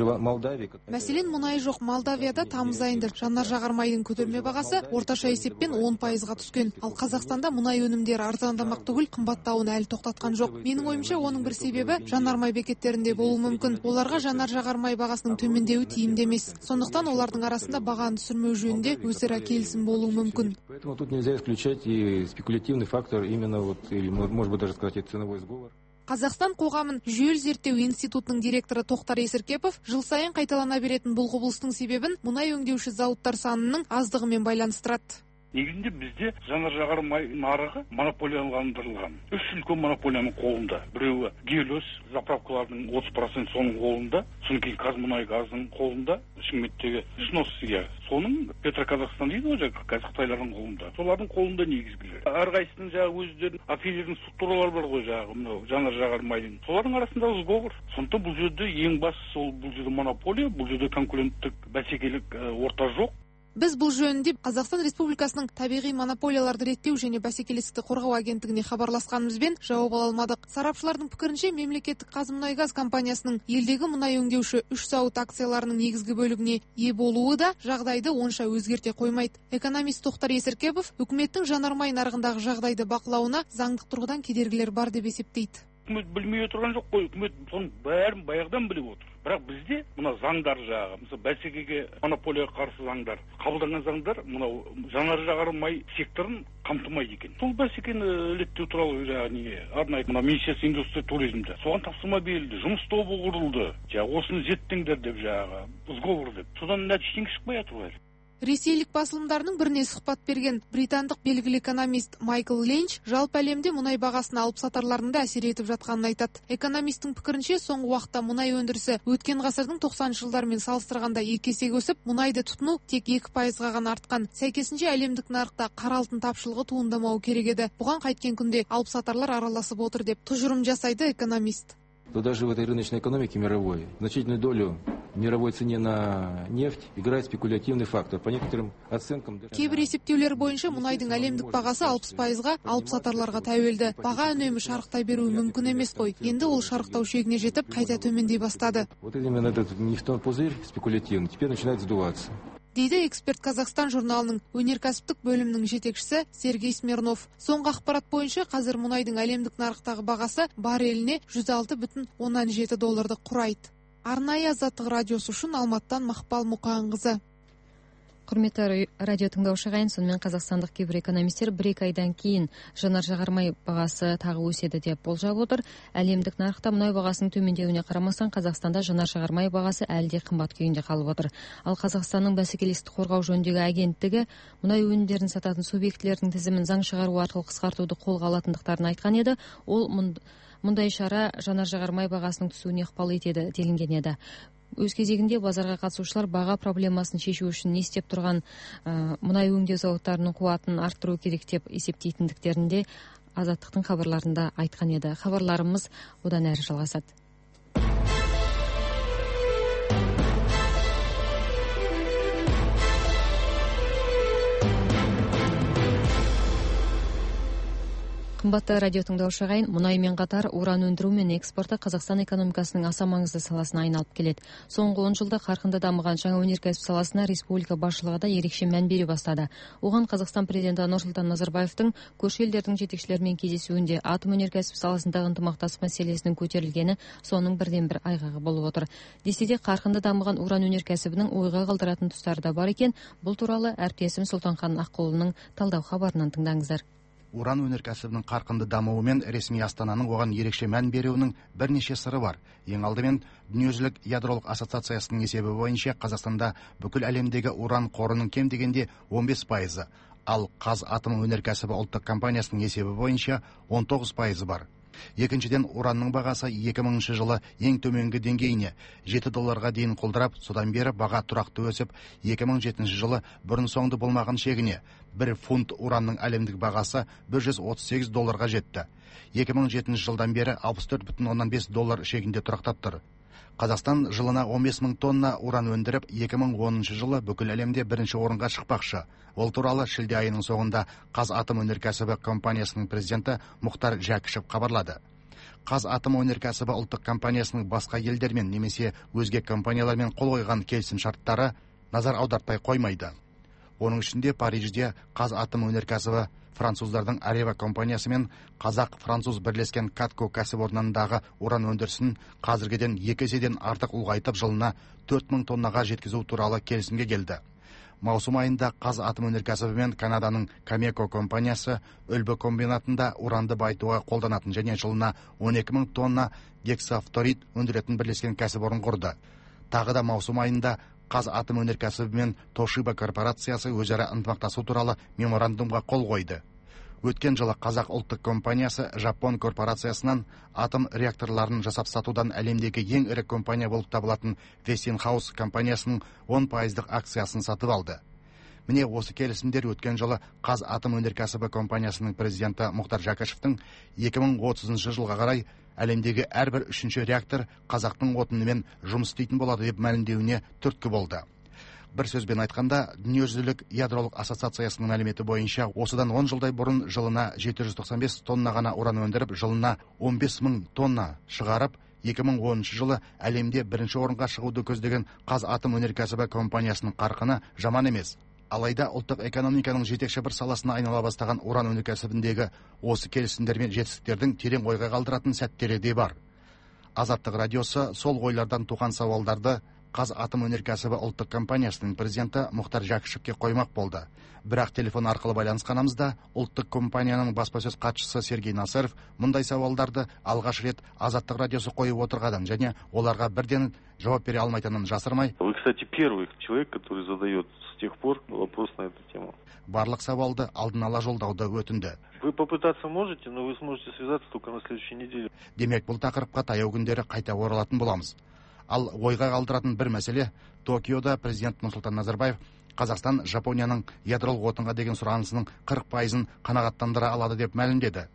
Мәселен, мұнай жоқ Молдавияда тамыз айында жанар-жағармайдың көтерме бағасы орташа есеппен 10%-ға түскен. Ал Қазақстанда мұнай өнімдері арзандамақ түгіл қымбаттауын әлі тоқтатқан жоқ. Менің ойымша, оның бір себебі жанармай бекеттерінде болуы мүмкін. Оларға жанар-жағармай бағасының төмендеуі тиімді емес. Сондықтан олардың арасында бағаны түсірмеу жөнінде өзара келісім болуы мүмкін. Тут нельзя исключать и спекулятивный фактор, именно или может быть даже сказать и ценовой сговор. Қазақстан қоғамын жүйелі зерттеу институтының директоры Тоқтар Есіркепов жыл сайын қайталана беретін бұл құбылыстың себебін мұнай өңдеуші зауыттар санының аздығымен байланыстырады. Негізінде бізде жанар-жағармай нарығы монополияландырылған. 3 үлкен монополияның қолында. Біреуі Гелиос заправкалардың 30% соның қолында, содан кейін Қазмұнайгаздың қолында, Шымкенттегі Шносия. Соның Петроказахстан дейді ғой, Қытайлардың қолында. Солардың қолында негізгілер. Әрқайсының жаңағы өздерінің аффилированный структуралары бар ғой, жаңағы мынау жанар-жағармайдың. Солардың арасында сговор. Сондықтан бұл жерде ең бастысы сол бұл жерде монополия, бұл жерде конкуренттік бәсекелік орта жоқ. Біз бұл жөнінде Қазақстан Республикасының табиғи монополияларды реттеу және бәсекелестікті қорғау агенттігіне хабарласқанымызбен жауап ала алмадық. Сарапшылардың пікірінше, мемлекеттік Қазмұнайгаз компаниясының елдегі мұнай өңдеуші 3 зауыт акцияларының негізгі бөлігіне ие болуы да жағдайды онша өзгерте қоймайды. Экономист Тоқтар Есіркепов үкіметтің жанармай нарығындағы жағдайды бақылауына заңдық тұрғыдан кедергілер бар деп есептейді. Үкімет білмей отырған жоқ қой, үкімет соның бәрін баяғыдан біліп отыр. Бірақ бізде мына заңдар жағы, мысалы бәсекеге монополияға қарсы заңдар, қабылданған заңдар мынау жанар-жағармай секторын қамтымайды екен. Сол бәсекені реттеу туралы жаңағы арнайы мына Министерство индустрия туризмде соған тапсырма берілді, жұмыс тобы құрылды. Жаңағы осыны зерттеңдер деп жаңағы сговор деп. Содан нәтиже шықпай жатыр ғой. Ресейлік басылымдарының біріне сұхбат берген британдық белгілі экономист Майкл Ленч жалпы әлемде мұнай бағасына алып сатарларының да әсер етіп жатқанын айтады. Экономистің пікірінше, соңғы уақытта мұнай өндірісі өткен ғасырдың 90 жылдармен салыстырғанда 2 есе өсіп, мұнайды тұтыну тек 2%-ға ғана артқан. Сәйкесінше әлемдік нарықта қара алтын тапшылығы туындамауы керек еді. Бұған қайткен күнде алып сатарлар араласып отыр деп тұжырым жасайды экономист. то даже в этой рыночной экономике мировой значительную долю в мировой цене на нефть играет спекулятивный фактор. По некоторым оценкам... Кейбір есептеулер бойынша мұнайдың әлемдік бағасы 60%-ға алып-сатарларға тәуелді. Баға үнемі шарықтай беруі мүмкін емес қой. Енді ол шарықтау шегіне жетіп, қайта төмендей бастады. Вот именно этот нефтяной пузырь спекулятивный теперь начинает сдуваться. Дейді эксперт Казахстан журналының өнеркәсіптік бөлімінің жетекшісі Сергей Смирнов. Соңғы ақпарат бойынша қазір мұнайдың әлемдік нарықтағы бағасы барреліне $106,7 құрайды. Арнайы Азаттық радиосы үшін Алматтан Мақпал Мұқанқызы. Құрметті радио тыңдаушы ағайын, сонымен қазақстандық кейбір экономистер 1-2 айдан кейін жанар-жағармай бағасы тағы өседі деп болжап отыр. Әлемдік нарықта мұнай бағасының төмендеуіне қарамастан Қазақстанда жанар-жағармай бағасы әлі де қымбат күйінде қалып отыр. Ал Қазақстанның бәсекелестікті қорғау жөніндегі агенттігі мұнай өнімдерін сататын субъектілердің тізімін заң шығару арқылы қысқартуды қолға алатындықтарын айтқан еді. Ол мұндай шара жанар-жағармай бағасының түсуіне ықпал етеді делінген еді. Өз кезегінде базарға қатысушылар баға проблемасын шешу үшін не істеп тұрған мұнай өңдеу зауыттарының қуатын арттыру керек деп есептейтіндіктерінде Азаттықтың хабарларында айтқан еді. Хабарларымыз одан әрі жалғасады. Қымбатты радио тыңдаушы ағайын, мұнаймен қатар уран өндіру мен экспорты Қазақстан экономикасының аса маңызды саласына айналып келеді. Соңғы 10 жылда қарқынды дамыған жаңа өнеркәсіп саласына республика басшылығы да ерекше мән бере бастады. Оған Қазақстан президенті Нұрсұлтан Назарбаевтың көрші елдердің жетекшілерімен кездесуінде атом өнеркәсіп саласындағы ынтымақтастық мәселесінің көтерілгені соның бірден-бір айғағы болып отыр. Десе де қарқынды дамыған уран өнеркәсібінің ойға қалдыратын тұстары да бар екен. Бұл туралы әріптесім Сұлтанхан Аққұлының талдау хабарынан тыңдаңыздар. Уран өнеркәсібінің қарқынды дамуы мен ресми Астананың оған ерекше мән беруінің бірнеше сыры бар. Ең алдымен Дүниежүзілік ядролық ассоциациясының есебі бойынша Қазақстанда бүкіл әлемдегі уран қорының кем дегенде 15%, ал Қазатом өнеркәсібі ұлттық компаниясының есебі бойынша 19% бар. Екіншіден, уранның бағасы 2000 жылы ең төменгі деңгейіне $7 дейін құлдырап, содан бері баға тұрақты өсіп, 2007 жылы бұрын соңды болмаған шегіне 1 фунт уранның әлемдік бағасы $138 жетті. 2007 жылдан бері $64,5 шегінде тұрақтап тұр. Қазақстан жылына 15,000 тонна уран өндіріп, 2010 жылы бүкіл әлемде бірінші орынға шықпақшы. Ол туралы шілде айының соңында Қазатом өнеркәсібі компаниясының президенті Мұхтар Жәкішев хабарлады. Қазатом өнеркәсібі ұлттық компаниясының басқа елдермен немесе өзге компаниялармен қол қойған келісім шарттары назар аудартпай қоймайды. Оның ішінде Парижде Қазатом өнеркәсібі француздардың Арева компаниясы мен қазақ-француз бірлескен Катко кәсіпорнындағы уран өндірісін қазіргіден 2 еседен артық ұлғайтып жылына 4000 тоннаға жеткізу туралы келісімге келді. Маусым айында Қазатом өнеркәсібі мен Канаданың Камеко компаниясы Үлбі комбинатында уранды байытуға қолданатын және жылына 12,000 тонна гексафторид өндіретін бірлескен кәсіпорын құрды. Тағы да маусым айында Қазатом өнеркәсібі мен Тошиба корпорациясы өзара ынтымақтасу туралы меморандумға қол қойды. Өткен жылы Қазақ ұлттық компаниясы Жапон корпорациясынан атом реакторларын жасап сатудан әлемдегі ең ірі компания болып табылатын Westinghouse компаниясының 10% акциясын сатып алды. Міне осы келісімдер өткен жылы Қазатом өнеркәсібі компаниясының президенті Мұхтар Жәкішевтің 2030 жылға қарай әлемдегі әрбір 3-ші реактор қазақтың отынымен жұмыс істейтін болады деп мәлімдеуіне түрткі болды. Бір сөзбен айтқанда, Дүниежүзілік ядролық ассоциациясының мәліметі бойынша осыдан 10 жылдай бұрын жылына 795 тонна ғана уран өндіріп, жылына 15,000 тонна шығарып, 2010 жылы әлемде бірінші орынға шығуды көздеген Қазатом өнеркәсібі компаниясының қарқыны жаман емес. Алайда ұлттық экономиканың жетекші бір саласына айнала бастаған уран өнеркәсібіндегі осы келісімдер мен жетістіктердің терең ойға қалдыратын сәттері де бар. Азаттық радиосы сол ойлардан туған сауалдарды Қазатом өнеркәсібі ұлттық компаниясының президенті Мұхтар Жәкішевке қоймақ болды. Бірақ телефон арқылы байланысқанымызда ұлттық компанияның баспасөз хатшысы Сергей Насыров мұндай сауалдарды алғаш рет Азаттық радиосы қойып отырғанын және оларға бірден жауап бере алмайтынын жасырмай. Вы, кстати, первый человек, который задает с тех пор вопрос на эту тему. Барлық сауалды алдын ала жолдауды өтінді. Вы попытаться можете, но вы сможете связаться только на следующей неделе. Демек, бұл тақырыпқа таяу күндері қайта оралатын боламыз. Ал ойға қалдыратын бір мәселе, Токиода президент Нұрсұлтан Назарбаев Қазақстан Жапонияның ядролық отынға деген сұранысының 40%-ын қанағаттандыра алады деп мәлімдеді.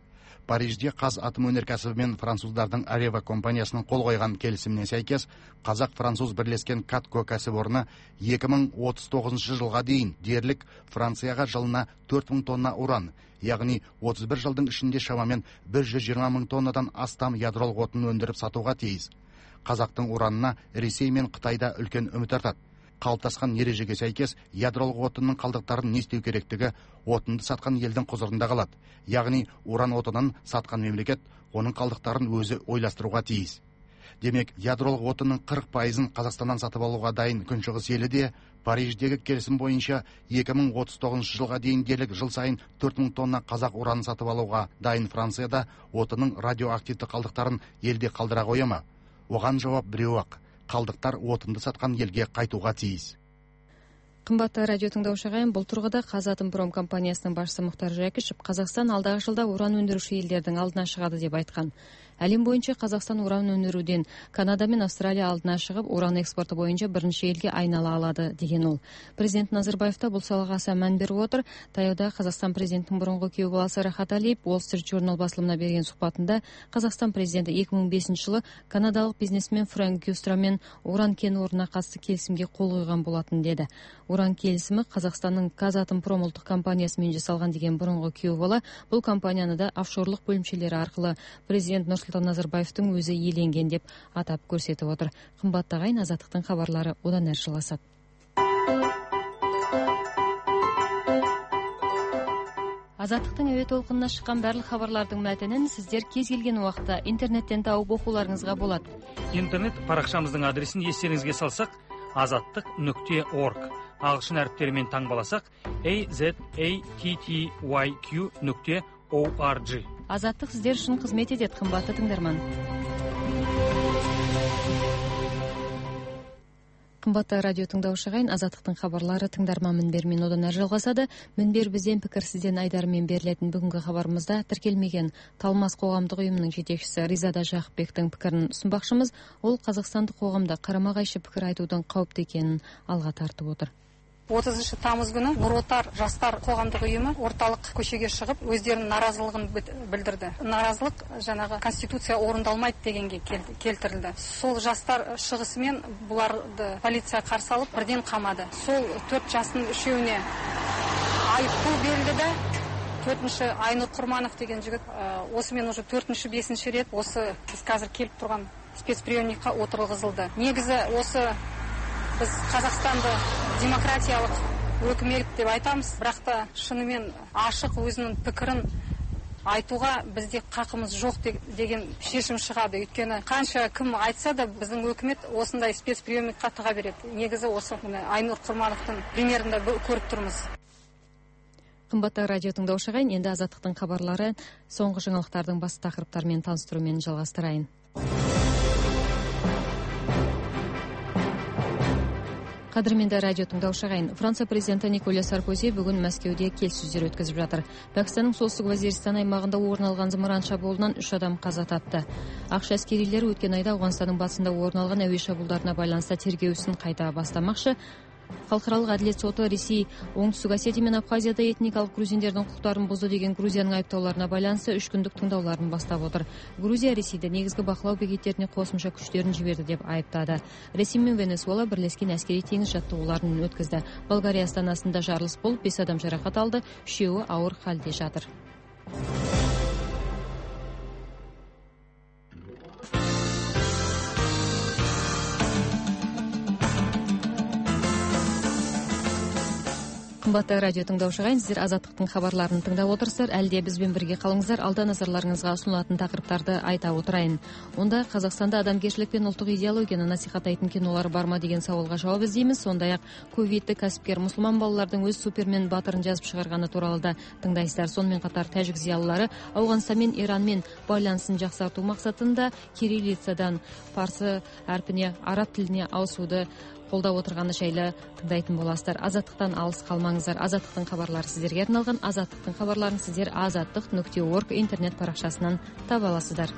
Парижде Қазатомөнеркәсібі мен француздардың Арева компаниясының қол қойған келісіміне сәйкес Қазақ-француз бірлескен Катко кәсіпорны 2039 жылға дейін дерлік Францияға жылына 4000 тонна уран, яғни 31 жылдың ішінде шамамен 120 мың тоннадан астам ядролық отын өндіріп сатуға тиіс. Қазақтың уранына Ресей мен Қытайда үлкен үміт артады. Қалыптасқан ережеге сәйкес ядролық отынның қалдықтарын не істеу керектігі отынды сатқан елдің құзырында қалады. Яғни уран отынын сатқан мемлекет оның қалдықтарын өзі ойластыруға тиіс. Демек, ядролық отынның 40%-ын Қазақстаннан сатып алуға дайын Күншығыс елі де Париждегі келісім бойынша 2039 жылға дейін дерлік жыл сайын 4000 тонна қазақ уранын сатып алуға дайын Францияда отынның радиоактивті қалдықтарын елде қалдыра қоя ма? Оған жауап біреу-ақ. Қалдықтар отынды сатқан елге қайтуға тиіс. Қымбатты радио тыңдаушы ағайын, бұл тұрғыда Қазатомпром компаниясының басшысы Мұхтар Жәкішев Қазақстан алдағы жылда уран өндіруші елдердің алдына шығады деп айтқан. Әлем бойынша Қазақстан уран өндіруден Канада мен Австралия алдына шығып, уран экспорты бойынша бірінші елге айнала алады деген ол. Президент Назарбаев та бұл салаға аса мән беріп отыр. Таяуда Қазақстан президентінің бұрынғы күйеу баласы Рахат Алиев Wall Street Journal басылымына берген сұхбатында Қазақстан президенті 2005 жылы канадалық бизнесмен Фрэнк Гюстрамен уран кен орнына қатысты келісімге қол қойған болатын деді. Уран келісімі Қазақстанның Қазатомпром ұлттық компаниясымен жасалған деген бұрынғы күйеу бала бұл компанияны да офшорлық бөлімшелері арқылы президент Нұрсұлтан Назарбаевтың өзі иеленген деп атап көрсетіп отыр. Қымбатты ағайын, Азаттықтың хабарлары одан әрі жалғасады. Азаттықтың әуе толқынына шыққан барлық хабарлардың мәтінін сіздер кез келген уақытта интернеттен тауып оқуларыңызға болады. Интернет парақшамыздың адресін естеріңізге салсақ, azattiq.org. Ағылшын әріптерімен таңбаласақ, azattiq.org. Азаттық сіздер үшін қызмет етеді, қымбатты тыңдарман. Қымбатты радио тыңдаушы ағайын, Азаттықтың хабарлары тыңдарман мінберімен одан әрі жалғасады. Мінбер бізден пікір, сізден айдарымен берілетін бүгінгі хабарымызда тіркелмеген Талмас қоғамдық ұйымының жетекшісі Ризада Жақыпбектің пікірін ұсынбақшымыз. Ол қазақстандық қоғамда қарама-қайшы пікір айтудың қауіпті екенін алға тартып отыр. 30 тамыз күні Нұр Отар жастар қоғамдық ұйымы орталық көшеге шығып өздерінің наразылығын білдірді. Наразылық жаңағы конституция орындалмайды дегенге келтірілді. Сол жастар шығысымен бұларды полиция қарсы алып бірден қамады. Сол 4 жастың үшеуіне айыппұл берілді. 4-ші Айнұр Құрманов деген жігіт осымен уже 4-5 рет осы біз қазір келіп тұрған спецприемникқа отырғызылды. Негізі осы біз Қазақстанды демократиялық өкімет деп айтамыз, бірақ та шынымен ашық өзінің пікірін айтуға бізде қақымыз жоқ деген шешім шығады. Өйткені қанша кім айтса да біздің өкімет осындай спецприемникқа тыға береді. Негізі осы Айнұр Құрмановтың примерінде көріп тұрмыз. Қымбатты радио тыңдаушы ағайын, енді Азаттықтың хабарлары соңғы жаңалықтардың басты тақырыптарымен таныстырумен жалғастырайын. Қадірменді радио тыңдаушы ағайын, Франция президенті Николя Саркози бүгін Мәскеуде келіссөздер өткізіп жатыр. Пәкістанның солтүстік Вазиристан аймағында орын алған зымыран шабуылынан 3 адам қаза тапты. Ақш әскерилері өткен айда Ауғанстанның батысында орын алған әуе шабуылдарына байланысты тергеу ісін қайта бастамақшы. Халықаралық әділет соты Ресей, Оңтүстік Осетия мен Абхазияда этникалық грузиндердің құқықтарын бұзды деген Грузияның айыптауларына байланысты 3 күндік тыңдауларын бастап отыр. Грузия Ресейді негізгі бақылау бекеттеріне қосымша күштерін жіберді деп айыптады. Ресей мен Венесуэла бірлескен әскери теңіз жаттығуларын өткізді. Болгария астанасында жарылыс болып 5 адам жарақат алды, 3-еуі ауыр халде жатыр. Қымбатты радио тыңдаушы ағайын, сіздер Азаттықтың хабарларын тыңдап отырсыздар. Әлде бізбен бірге қалыңыздар. Алда назарларыңызға ұсынылатын тақырыптарды айта отырайын. Онда Қазақстанда адамгершілік пен ұлттық идеологияны насихаттайтын кинолар бар ма деген сауалға жауап іздейміз. Сондай-ақ көкейкесті кәсіпкер мұсылман балалардың өз супермен батырын жазып шығарғаны туралы да тыңдайсыздар. Сонымен қатар тәжік зиялылары Ауғанстан мен Иранмен байланысын жақсарту мақсатында кириллицадан парсы әрпіне араб тіліне ауысуды қолдап отырғаны жайлы тыңдайтын боласыздар. Азаттықтан алыс қалмаңыздар. Азаттықтың хабарлары сіздерге арналған. Азаттықтың хабарларын сіздер azattiq.org интернет парақшасынан таба аласыздар.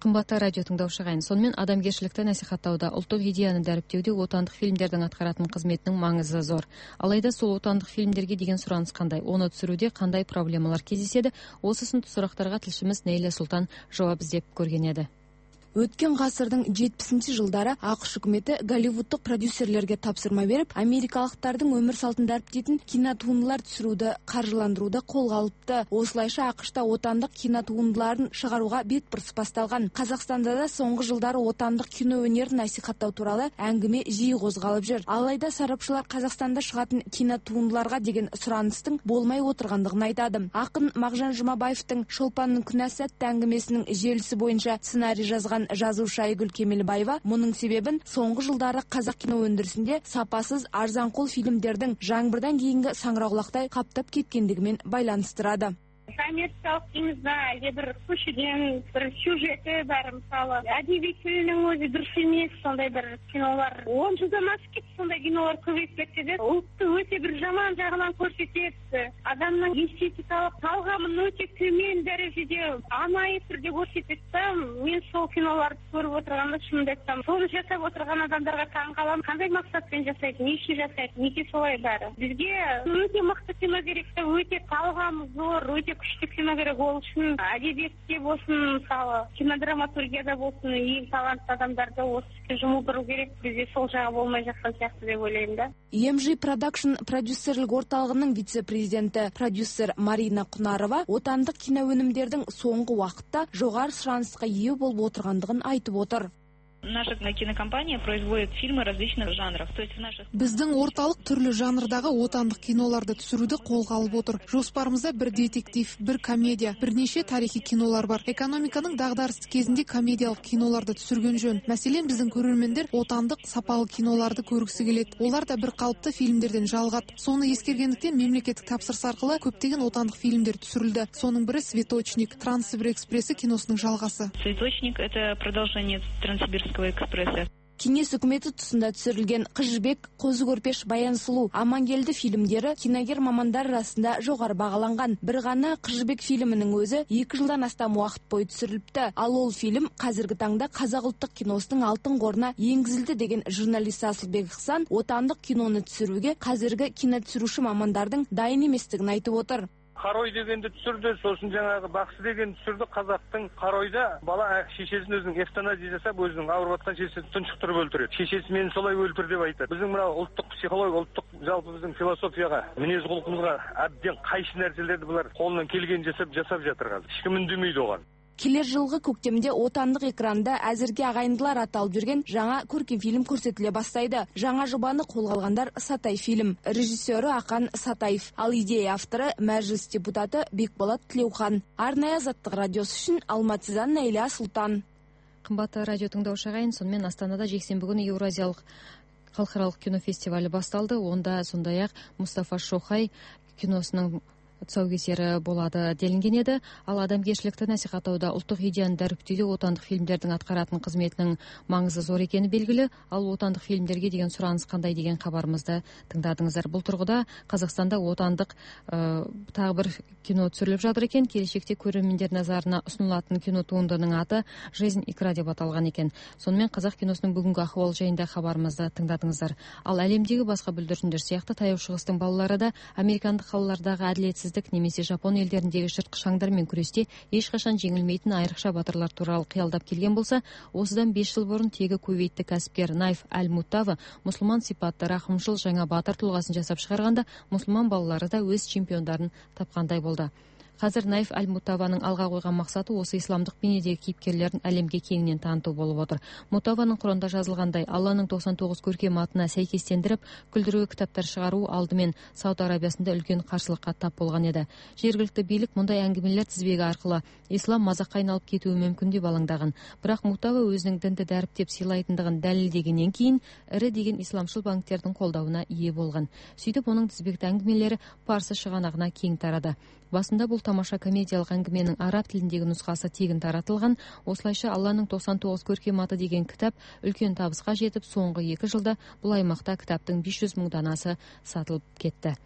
Қымбатты радио тыңдаушы ағайын, сонымен адамгершілікті насихаттауда, ұлттық идеяны дәріптеуде отандық фильмдердің атқаратын қызметінің маңызы зор. Алайда сол отандық фильмдерге деген сұраныс қандай, оны түсіруде қандай проблемалар кездеседі, осы сынды сұрақтарға тілшіміз Нейля Сұлтан жауап іздеп көрген еді. Өткен ғасырдың 70 жылдары ақш үкіметі голливудтық продюсерлерге тапсырма беріп, америкалықтардың өмір салтын дәріптейтін кинотуындылар түсіруді, қаржыландыруды қолға алыпты. Осылайша ақшта отандық кинотуындыларын шығаруға бетбұрыс басталған. Қазақстанда да соңғы жылдары отандық кино өнерін насихаттау туралы әңгіме жиі қозғалып жүр. Алайда сарапшылар Қазақстанда шығатын кинотуындыларға деген сұраныстың болмай отырғандығын айтады. Ақын Мағжан Жұмабаевтың Шолпанның күнәсі атты әңгімесінің желісі бойынша сценарий жазған жазушы Айгүл Кемелбаева мұның себебін соңғы жылдары қазақ кино өндірісінде сапасыз арзанқол фильмдердің жаңбырдан кейінгі саңырауқұлақтай қаптап кеткендігімен байланыстырады. Коммерциялық дейміз ба, әлде бір көшеден бір сюжеті бар, мысалы әдеби тілінің өзі дұрыс емес, сондай бір кинолар 10 жылдан асып кетті, сондай кинолар көбейіп кетті де, ұлтты өте бір жаман жағынан көрсетеді, адамның эстетикалық талғамын өте төмен дәрежеде анайы түрде көрсетеді. Мен сол киноларды көріп отырғанда шынымды айтсам, соны жасап отырған адамдарға таң қаламын. Қандай мақсатпен жасайды, не үшін жасайды, неге солай бәрі? Бізге өте мықты кино керек, өте талғамы зор, өте күшті кино керек. Ол үшін әдебиетте болсын, мысалы кинодраматургияда болсын, ең талантты адамдарды осы іске жұмылдыру керек. Бізде сол жағы болмай жатқан сияқты деп ойлаймын да. EMG Production продюсерлік орталығының вице-президенті продюсер Марина Құнарова отандық киноөнімдердің соңғы уақытта жоғары сұранысқа ие болып отырғандығын айтып отыр. Наша кинокомпания производит фильмы различных жанров. Біздің орталық түрлі жанрдағы отандық киноларды түсіруді қолға алып отыр. Жоспарымызда бір детектив, бір комедия, бірнеше тарихи кинолар бар. Экономиканың дағдарыс кезінде комедиялық киноларды түсірген жөн. Мәселен, біздің көрермендер отандық сапалы киноларды көргісі келеді. Олар да бір қалыпты фильмдерден жалығады. Соны ескергендіктен мемлекеттік тапсырыс арқылы көптеген отандық фильмдер түсірілді. Соның бірі Светочник, Транссибир экспрессы киносының жалғасы. Светочник — это продолжение Транссибирского экспресса. Кеңес үкіметі тұсында түсірілген Қыз жібек, Қозы көрпеш, Баян сұлу, Амангелді фильмдері киногер мамандар арасында жоғары бағаланған. Bir ғана Қыз жібек фильмінің өзі 2 жылдан астам уақыт бойы түсіріліпті. Ал ол фильм қазіргі таңда қазақ ұлттық киносының алтын қорына енгізілді деген журналист Асылбек Ықсан отандық киноны түсіруге қазіргі кинотүсіруші мамандардың дайын еместігін айтып отыр. Қарой дегенді түсірді, сосын жаңағы бақсы деген түсірді. Қазақтың Қаройда бала шешесін өзінің эвтаназия жасап, өзінің ауырып жатқан шешесін тұншықтырып өлтіреді. Шешесі мені солай өлтір деп айтады. Біздің мына ұлттық психология, ұлттық жалпы біздің философияға, мінез құлқымызға әбден қайшы нәрселерді бұлар қолынан келген жасап жатыр қазір. Ешкім үндемейді оған. Келер жылғы көктемде отандық экранда әзірге ағайындылар аталып жүрген жаңа көркем фильм көрсетіле бастайды. Жаңа жобаны қолға алғандар Сатай фильм. Режиссері Ақан Сатаев. Ал идея авторы мәжіліс депутаты Бекболат Тілеухан. Арнайы Азаттық радиосы үшін Алматыдан Нейля Сұлтан. Қымбатты радио тыңдаушы ағайын, сонымен Астанада жексенбі күні Еуразиялық халықаралық кинофестивалі басталды. Онда сондай-ақ Мұстафа Шоқай киносының тұсаукесері болады делінген еді. Ал адамгершілікті насихаттауда, ұлттық идеяны дәріптеуде отандық фильмдердің атқаратын қызметінің маңызы зор екені белгілі. Ал отандық фильмдерге деген сұраныс қандай деген хабарымызды тыңдадыңыздар. Бұл тұрғыда Қазақстанда отандық тағы бір кино түсіріліп жатыр екен. Келешекте көрермендер назарына ұсынылатын кино туындының аты «Жизнь икра» деп аталған екен. Сонымен қазақ киносының бүгінгі ахуалы жайында хабарымызды тыңдадыңыздар. Ал әлемдегі басқа бүлдіршіндер сияқты таяу шығыстың балалары да американдық қалалардағы әділетсіз немесе Жапон елдеріндегі жыртқышаңдармен күресте ешқашан жеңілмейтін айрықша батырлар туралы қиялдап келген болса, осыдан 5 жыл бұрын тегі кувейтті кәсіпкер Найф Аль-Муттава мұсылман сипатты рақымшыл жаңа батыр тұлғасын жасап шығарғанда, мұсылман балалары да өз чемпиондарын тапқандай болды. Қазір Найф Аль-Муттаваның алға қойған мақсаты осы исламдық бейнедегі кейіпкерлерін әлемге кеңінен таныту болып отыр. Муттаваның Құранда жазылғандай, Алланың 99 көркем атына сәйкестендіріп, күлдіруі кітаптар шығару алдымен Сауд Арабиясында үлкен қарсылыққа тап болған еді. Жергілікті билік мұндай әңгімелер тізбегі арқылы ислам мазаққа айналып кетуі мүмкін деп алаңдаған. Бірақ Муттава өзінің дінді дәріптеп сыйлайтындығын дәлелдегеннен кейін ірі деген исламшыл банктердің қолдауына ие болған. Сөйтіп оның тізбекті әңгімелері парсы шығанағына кең тарады. Басында бұл тамаша комедиялық әңгіменің араб тіліндегі нұсқасы тегін таратылған. Осылайша Алланың 99 көркем аты деген кітап үлкен табысқа жетіп, соңғы 2 жылда бұл аймақта кітаптың 500 мың данасы сатылып кетті.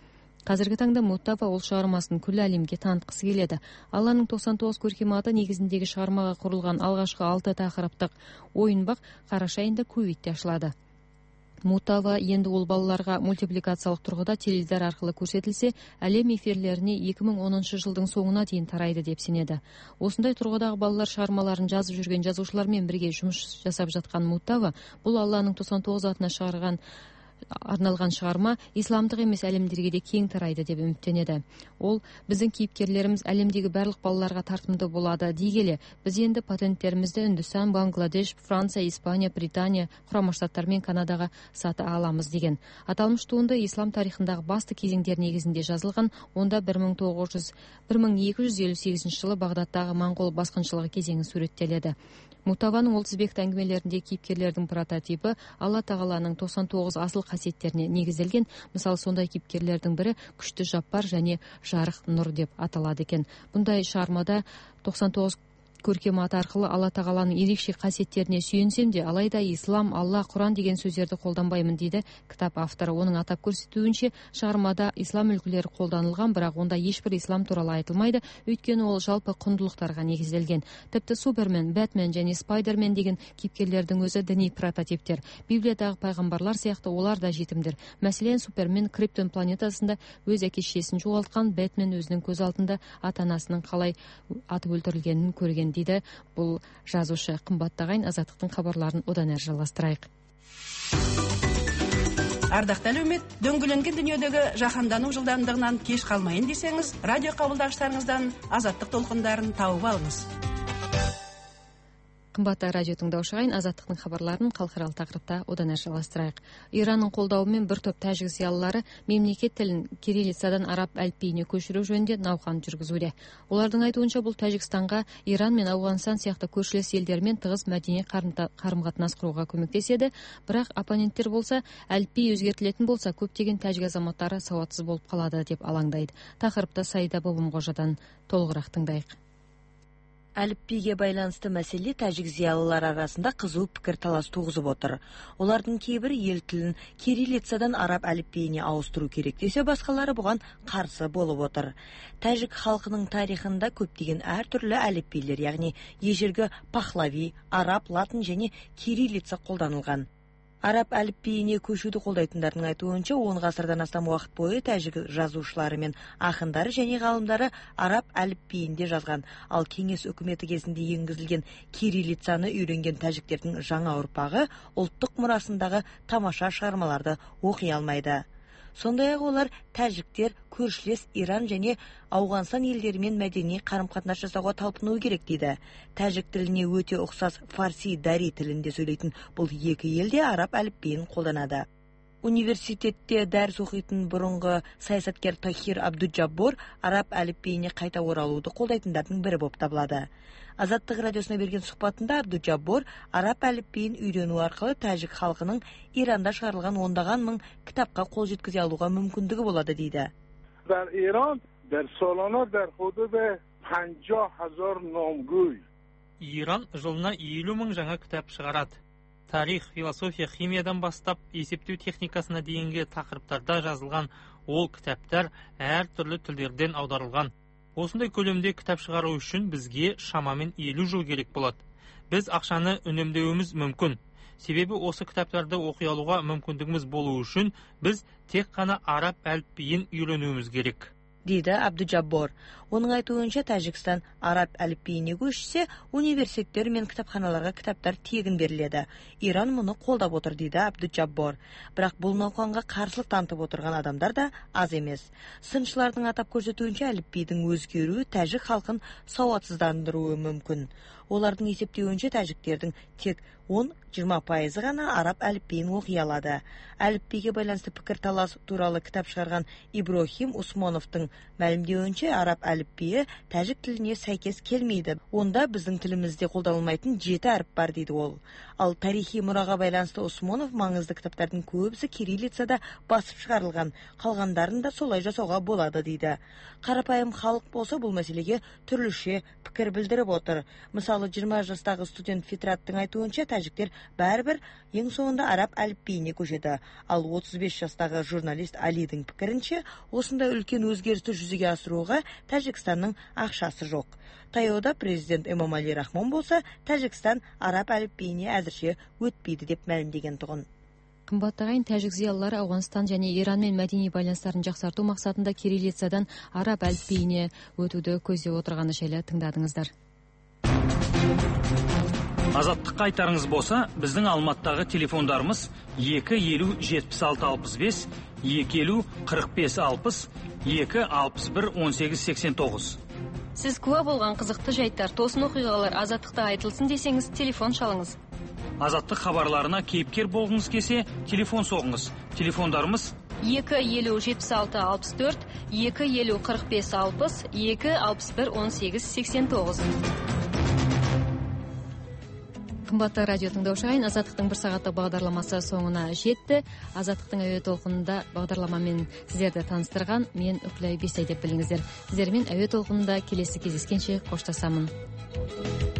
Қазіргі таңда Мутава ол шығармасын күллі әлемге танытқысы келеді. Алланың 99 көркем аты негізіндегі шығармаға құрылған алғашқы 6 тақырыптық ойынбақ қараша айында Кувейтте ашылады. Мутава енді ол балаларға мультипликациялық тұрғыда теледидар арқылы көрсетілсе, әлем эфирлеріне 2010 жылдың соңына дейін тарайды деп сенеді. Осындай тұрғыдағы балалар шығармаларын жазып жүрген жазушылармен бірге жұмыс жасап жатқан Мутава бұл Алланың 99 атына арналған шығарма исламдық емес әлемдерге де кең тарайды деп үміттенеді. Ол біздің кейіпкерлеріміз әлемдегі барлық балаларға тартымды болады дей келе, біз енді патенттерімізді Үндістан, Бангладеш, Франция, Испания, Британия, Құрама Штаттар мен Канадаға сата аламыз деген. Аталмыш туынды ислам тарихындағы басты кезеңдер негізінде жазылған, онда 1258 жылы Бағдаттағы моңғол басқыншылығы кезеңі суреттеледі. Мутаваның ол тізбекті әңгімелерінде кейіпкерлердің прототипі Алла тағаланың 99 асыл қасиеттеріне негізделген. Мысалы, сондай кейіпкерлердің бірі күшті жаппар және жарық нұр деп аталады екен. Бұндай шығармада 99 көркем аты арқылы Алла тағаланың ерекше қасиеттеріне сүйенсем де, алайда ислам, Алла, Құран деген сөздерді қолданбаймын дейді кітап авторы. Оның атап көрсетуінше, шығармада ислам үлгілері қолданылған, бірақ онда ешбір ислам туралы айтылмайды, өйткені ол жалпы құндылықтарға негізделген. Тіпті Супермен, Бэтмен және Спайдермен деген кейіпкерлердің өзі діни прототиптер. Библиядағы пайғамбарлар сияқты олар да жетімдер. Мәселен, Супермен Криптон планетасында өз әке-шешесін жоғалтқан, Бэтмен өзінің көз алдында ата-анасының қалай атып өлтірілгенін көрген дейді бұл жазушы. Қымбатты ағайын, Азаттықтың хабарларын одан әрі жалғастырайық. Ардақты әлеумет, дөңгеленген дүниедегі жаһандану жылдамдығынан кеш қалмайын десеңіз, радио қабылдағыштарыңыздан Азаттық толқындарын тауып алыңыз. Қымбатты радио тыңдаушы ағайын, Азаттықтың хабарларын халықаралық тақырыпта одан әрі жалғастырайық. Иранның қолдауымен бір топ тәжік зиялылары мемлекет тілін кириллицадан араб әліпбиіне көшіру жөнінде науқан жүргізуде. Олардың айтуынша бұл Тәжікстанға Иран мен Ауғанстан сияқты көршілес елдермен тығыз мәдени қарым-қатынас құруға көмектеседі. Бірақ оппоненттер болса, әліпби өзгертілетін болса, көптеген тәжік азаматтары сауатсыз болып қалады деп алаңдайды. Тақырыпта Саида Бабымғожадан толығырақ тыңдайық. Әліпбиге байланысты мәселе тәжік зиялылар арасында қызу пікірталас туғызып отыр. Олардың кейбірі ел тілін кириллицадан араб әліпбиіне ауыстыру керек десе, басқалары бұған қарсы болып отыр. Тәжік халқының тарихында көптеген әртүрлі әліпбилер, яғни ежелгі пахлави, араб, латын және кириллица қолданылған. Араб әліпбиіне көшуді қолдайтындардың айтуынша, 10 ғасырдан астам уақыт бойы тәжік жазушылары мен ақындары және ғалымдары араб әліпбиінде жазған, ал кеңес үкіметі кезінде енгізілген кириллицаны үйренген тәжіктердің жаңа ұрпағы ұлттық мұрасындағы тамаша шығармаларды оқи алмайды. Сондай-ақ олар тәжіктер көршілес Иран және Ауғанстан елдерімен мәдени қарым-қатынас жасауға талпыну керек дейді. Тәжік тіліне өте ұқсас фарси дари тілінде сөйлейтін бұл екі елде араб әліпбиін қолданады. Университетте дәріс оқитын бұрынғы саясаткер Тахир Абдуджаббор араб әліпбиіне қайта оралуды қолдайтындардың бірі болып табылады. Азаттық радиосына берген сұхбатында Абдуджаббор араб әліпбиін үйрену арқылы тәжік халқының Иранда шығарылған ондаған мың кітапқа қол жеткізе алуға мүмкіндігі болады дейді. Иран жылына 50 мың жаңа кітап шығарады. Тарих, философия, химиядан бастап есептеу техникасына дейінгі тақырыптарда жазылған ол кітаптар әр түрлі тілдерден аударылған. Осындай көлемде кітап шығару үшін бізге шамамен 50 жыл керек болады. Біз ақшаны үнемдеуіміз мүмкін. Себебі осы кітаптарды оқи алуға мүмкіндігіміз болу үшін біз тек қана араб әліпбиін үйренуіміз керек, дейді Абдуджаббор. Оның айтуынша, Тәжікстан араб әліпбиіне көшсе, университеттер мен кітапханаларға кітаптар тегін беріледі. Иран мұны қолдап отыр, дейді Абдуджаббор. Бірақ бұл науқанға қарсылық танытып отырған адамдар да аз емес. Сыншылардың атап көрсетуінше, әліпбидің өзгеруі тәжік халқын сауатсыздандыруы мүмкін. Олардың есептеуінше, тәжіктердің тек 10-20% ғана араб әліпбиін оқи алады. Әліпбиге байланысты пікірталас туралы кітап шығарған Иброхим Усмоновтың Мәлімдеуінше, араб әліпбиі тәжік тіліне сәйкес келмейді. Онда біздің тілімізде қолданылмайтын 7 әріп бар дейді ол. Ал тарихи мұраға байланысты Осмонов маңызды кітаптардың көбісі кириллицада басып шығарылған, қалғандарын да солай жасауға болады дейді. Қарапайым халық болса бұл мәселеге түрліше пікір білдіріп отыр. Мысалы, 20 жастағы студент Фитраттың айтуынша, тәжіктер бәрібір ең соңында араб әліпбиіне көшеді. Ал 35 жастағы журналист Алидің пікірінше, осында үлкен өзгерісті жүзеге асыруға Тәжікстанның ақшасы жоқ. Таяуда президент Эмомали Рахмон болса, Тәжікстан араб әліпбиіне әзірше өтпейді деп мәлімдеген тұғын. Қымбатты ағайын, тәжік зиялылары Ауғанстан және Иранмен мәдени байланыстарын жақсарту мақсатында кириллицадан араб әліпбиіне өтуді көздеп отырғаны жайлы тыңдадыңыздар. Азаттыққа айтарыңыз болса, біздің Алматтағы телефондарымыз 250-76-65, 250-45-60, 2-61-18-89. Сіз куә болған қызықты жайттар, тосын оқиғалар Азаттықта айтылсын десеңіз, телефон шалыңыз. Азаттық хабарларына кейіпкер болғыңыз келсе, телефон соғыңыз. Телефондарымыз 250-76-64, 250-45-60, 2-61-18-89. Қымбатты радио тыңдаушылар, Азаттықтың бір сағаттық бағдарламасы соңына жетті. Азаттықтың әуе толқынында бағдарламамен сіздерді таныстырған мен Үкілай Бесай деп біліңіздер. Сіздермен әуе толқынында келесі кездескенше қоштасамын.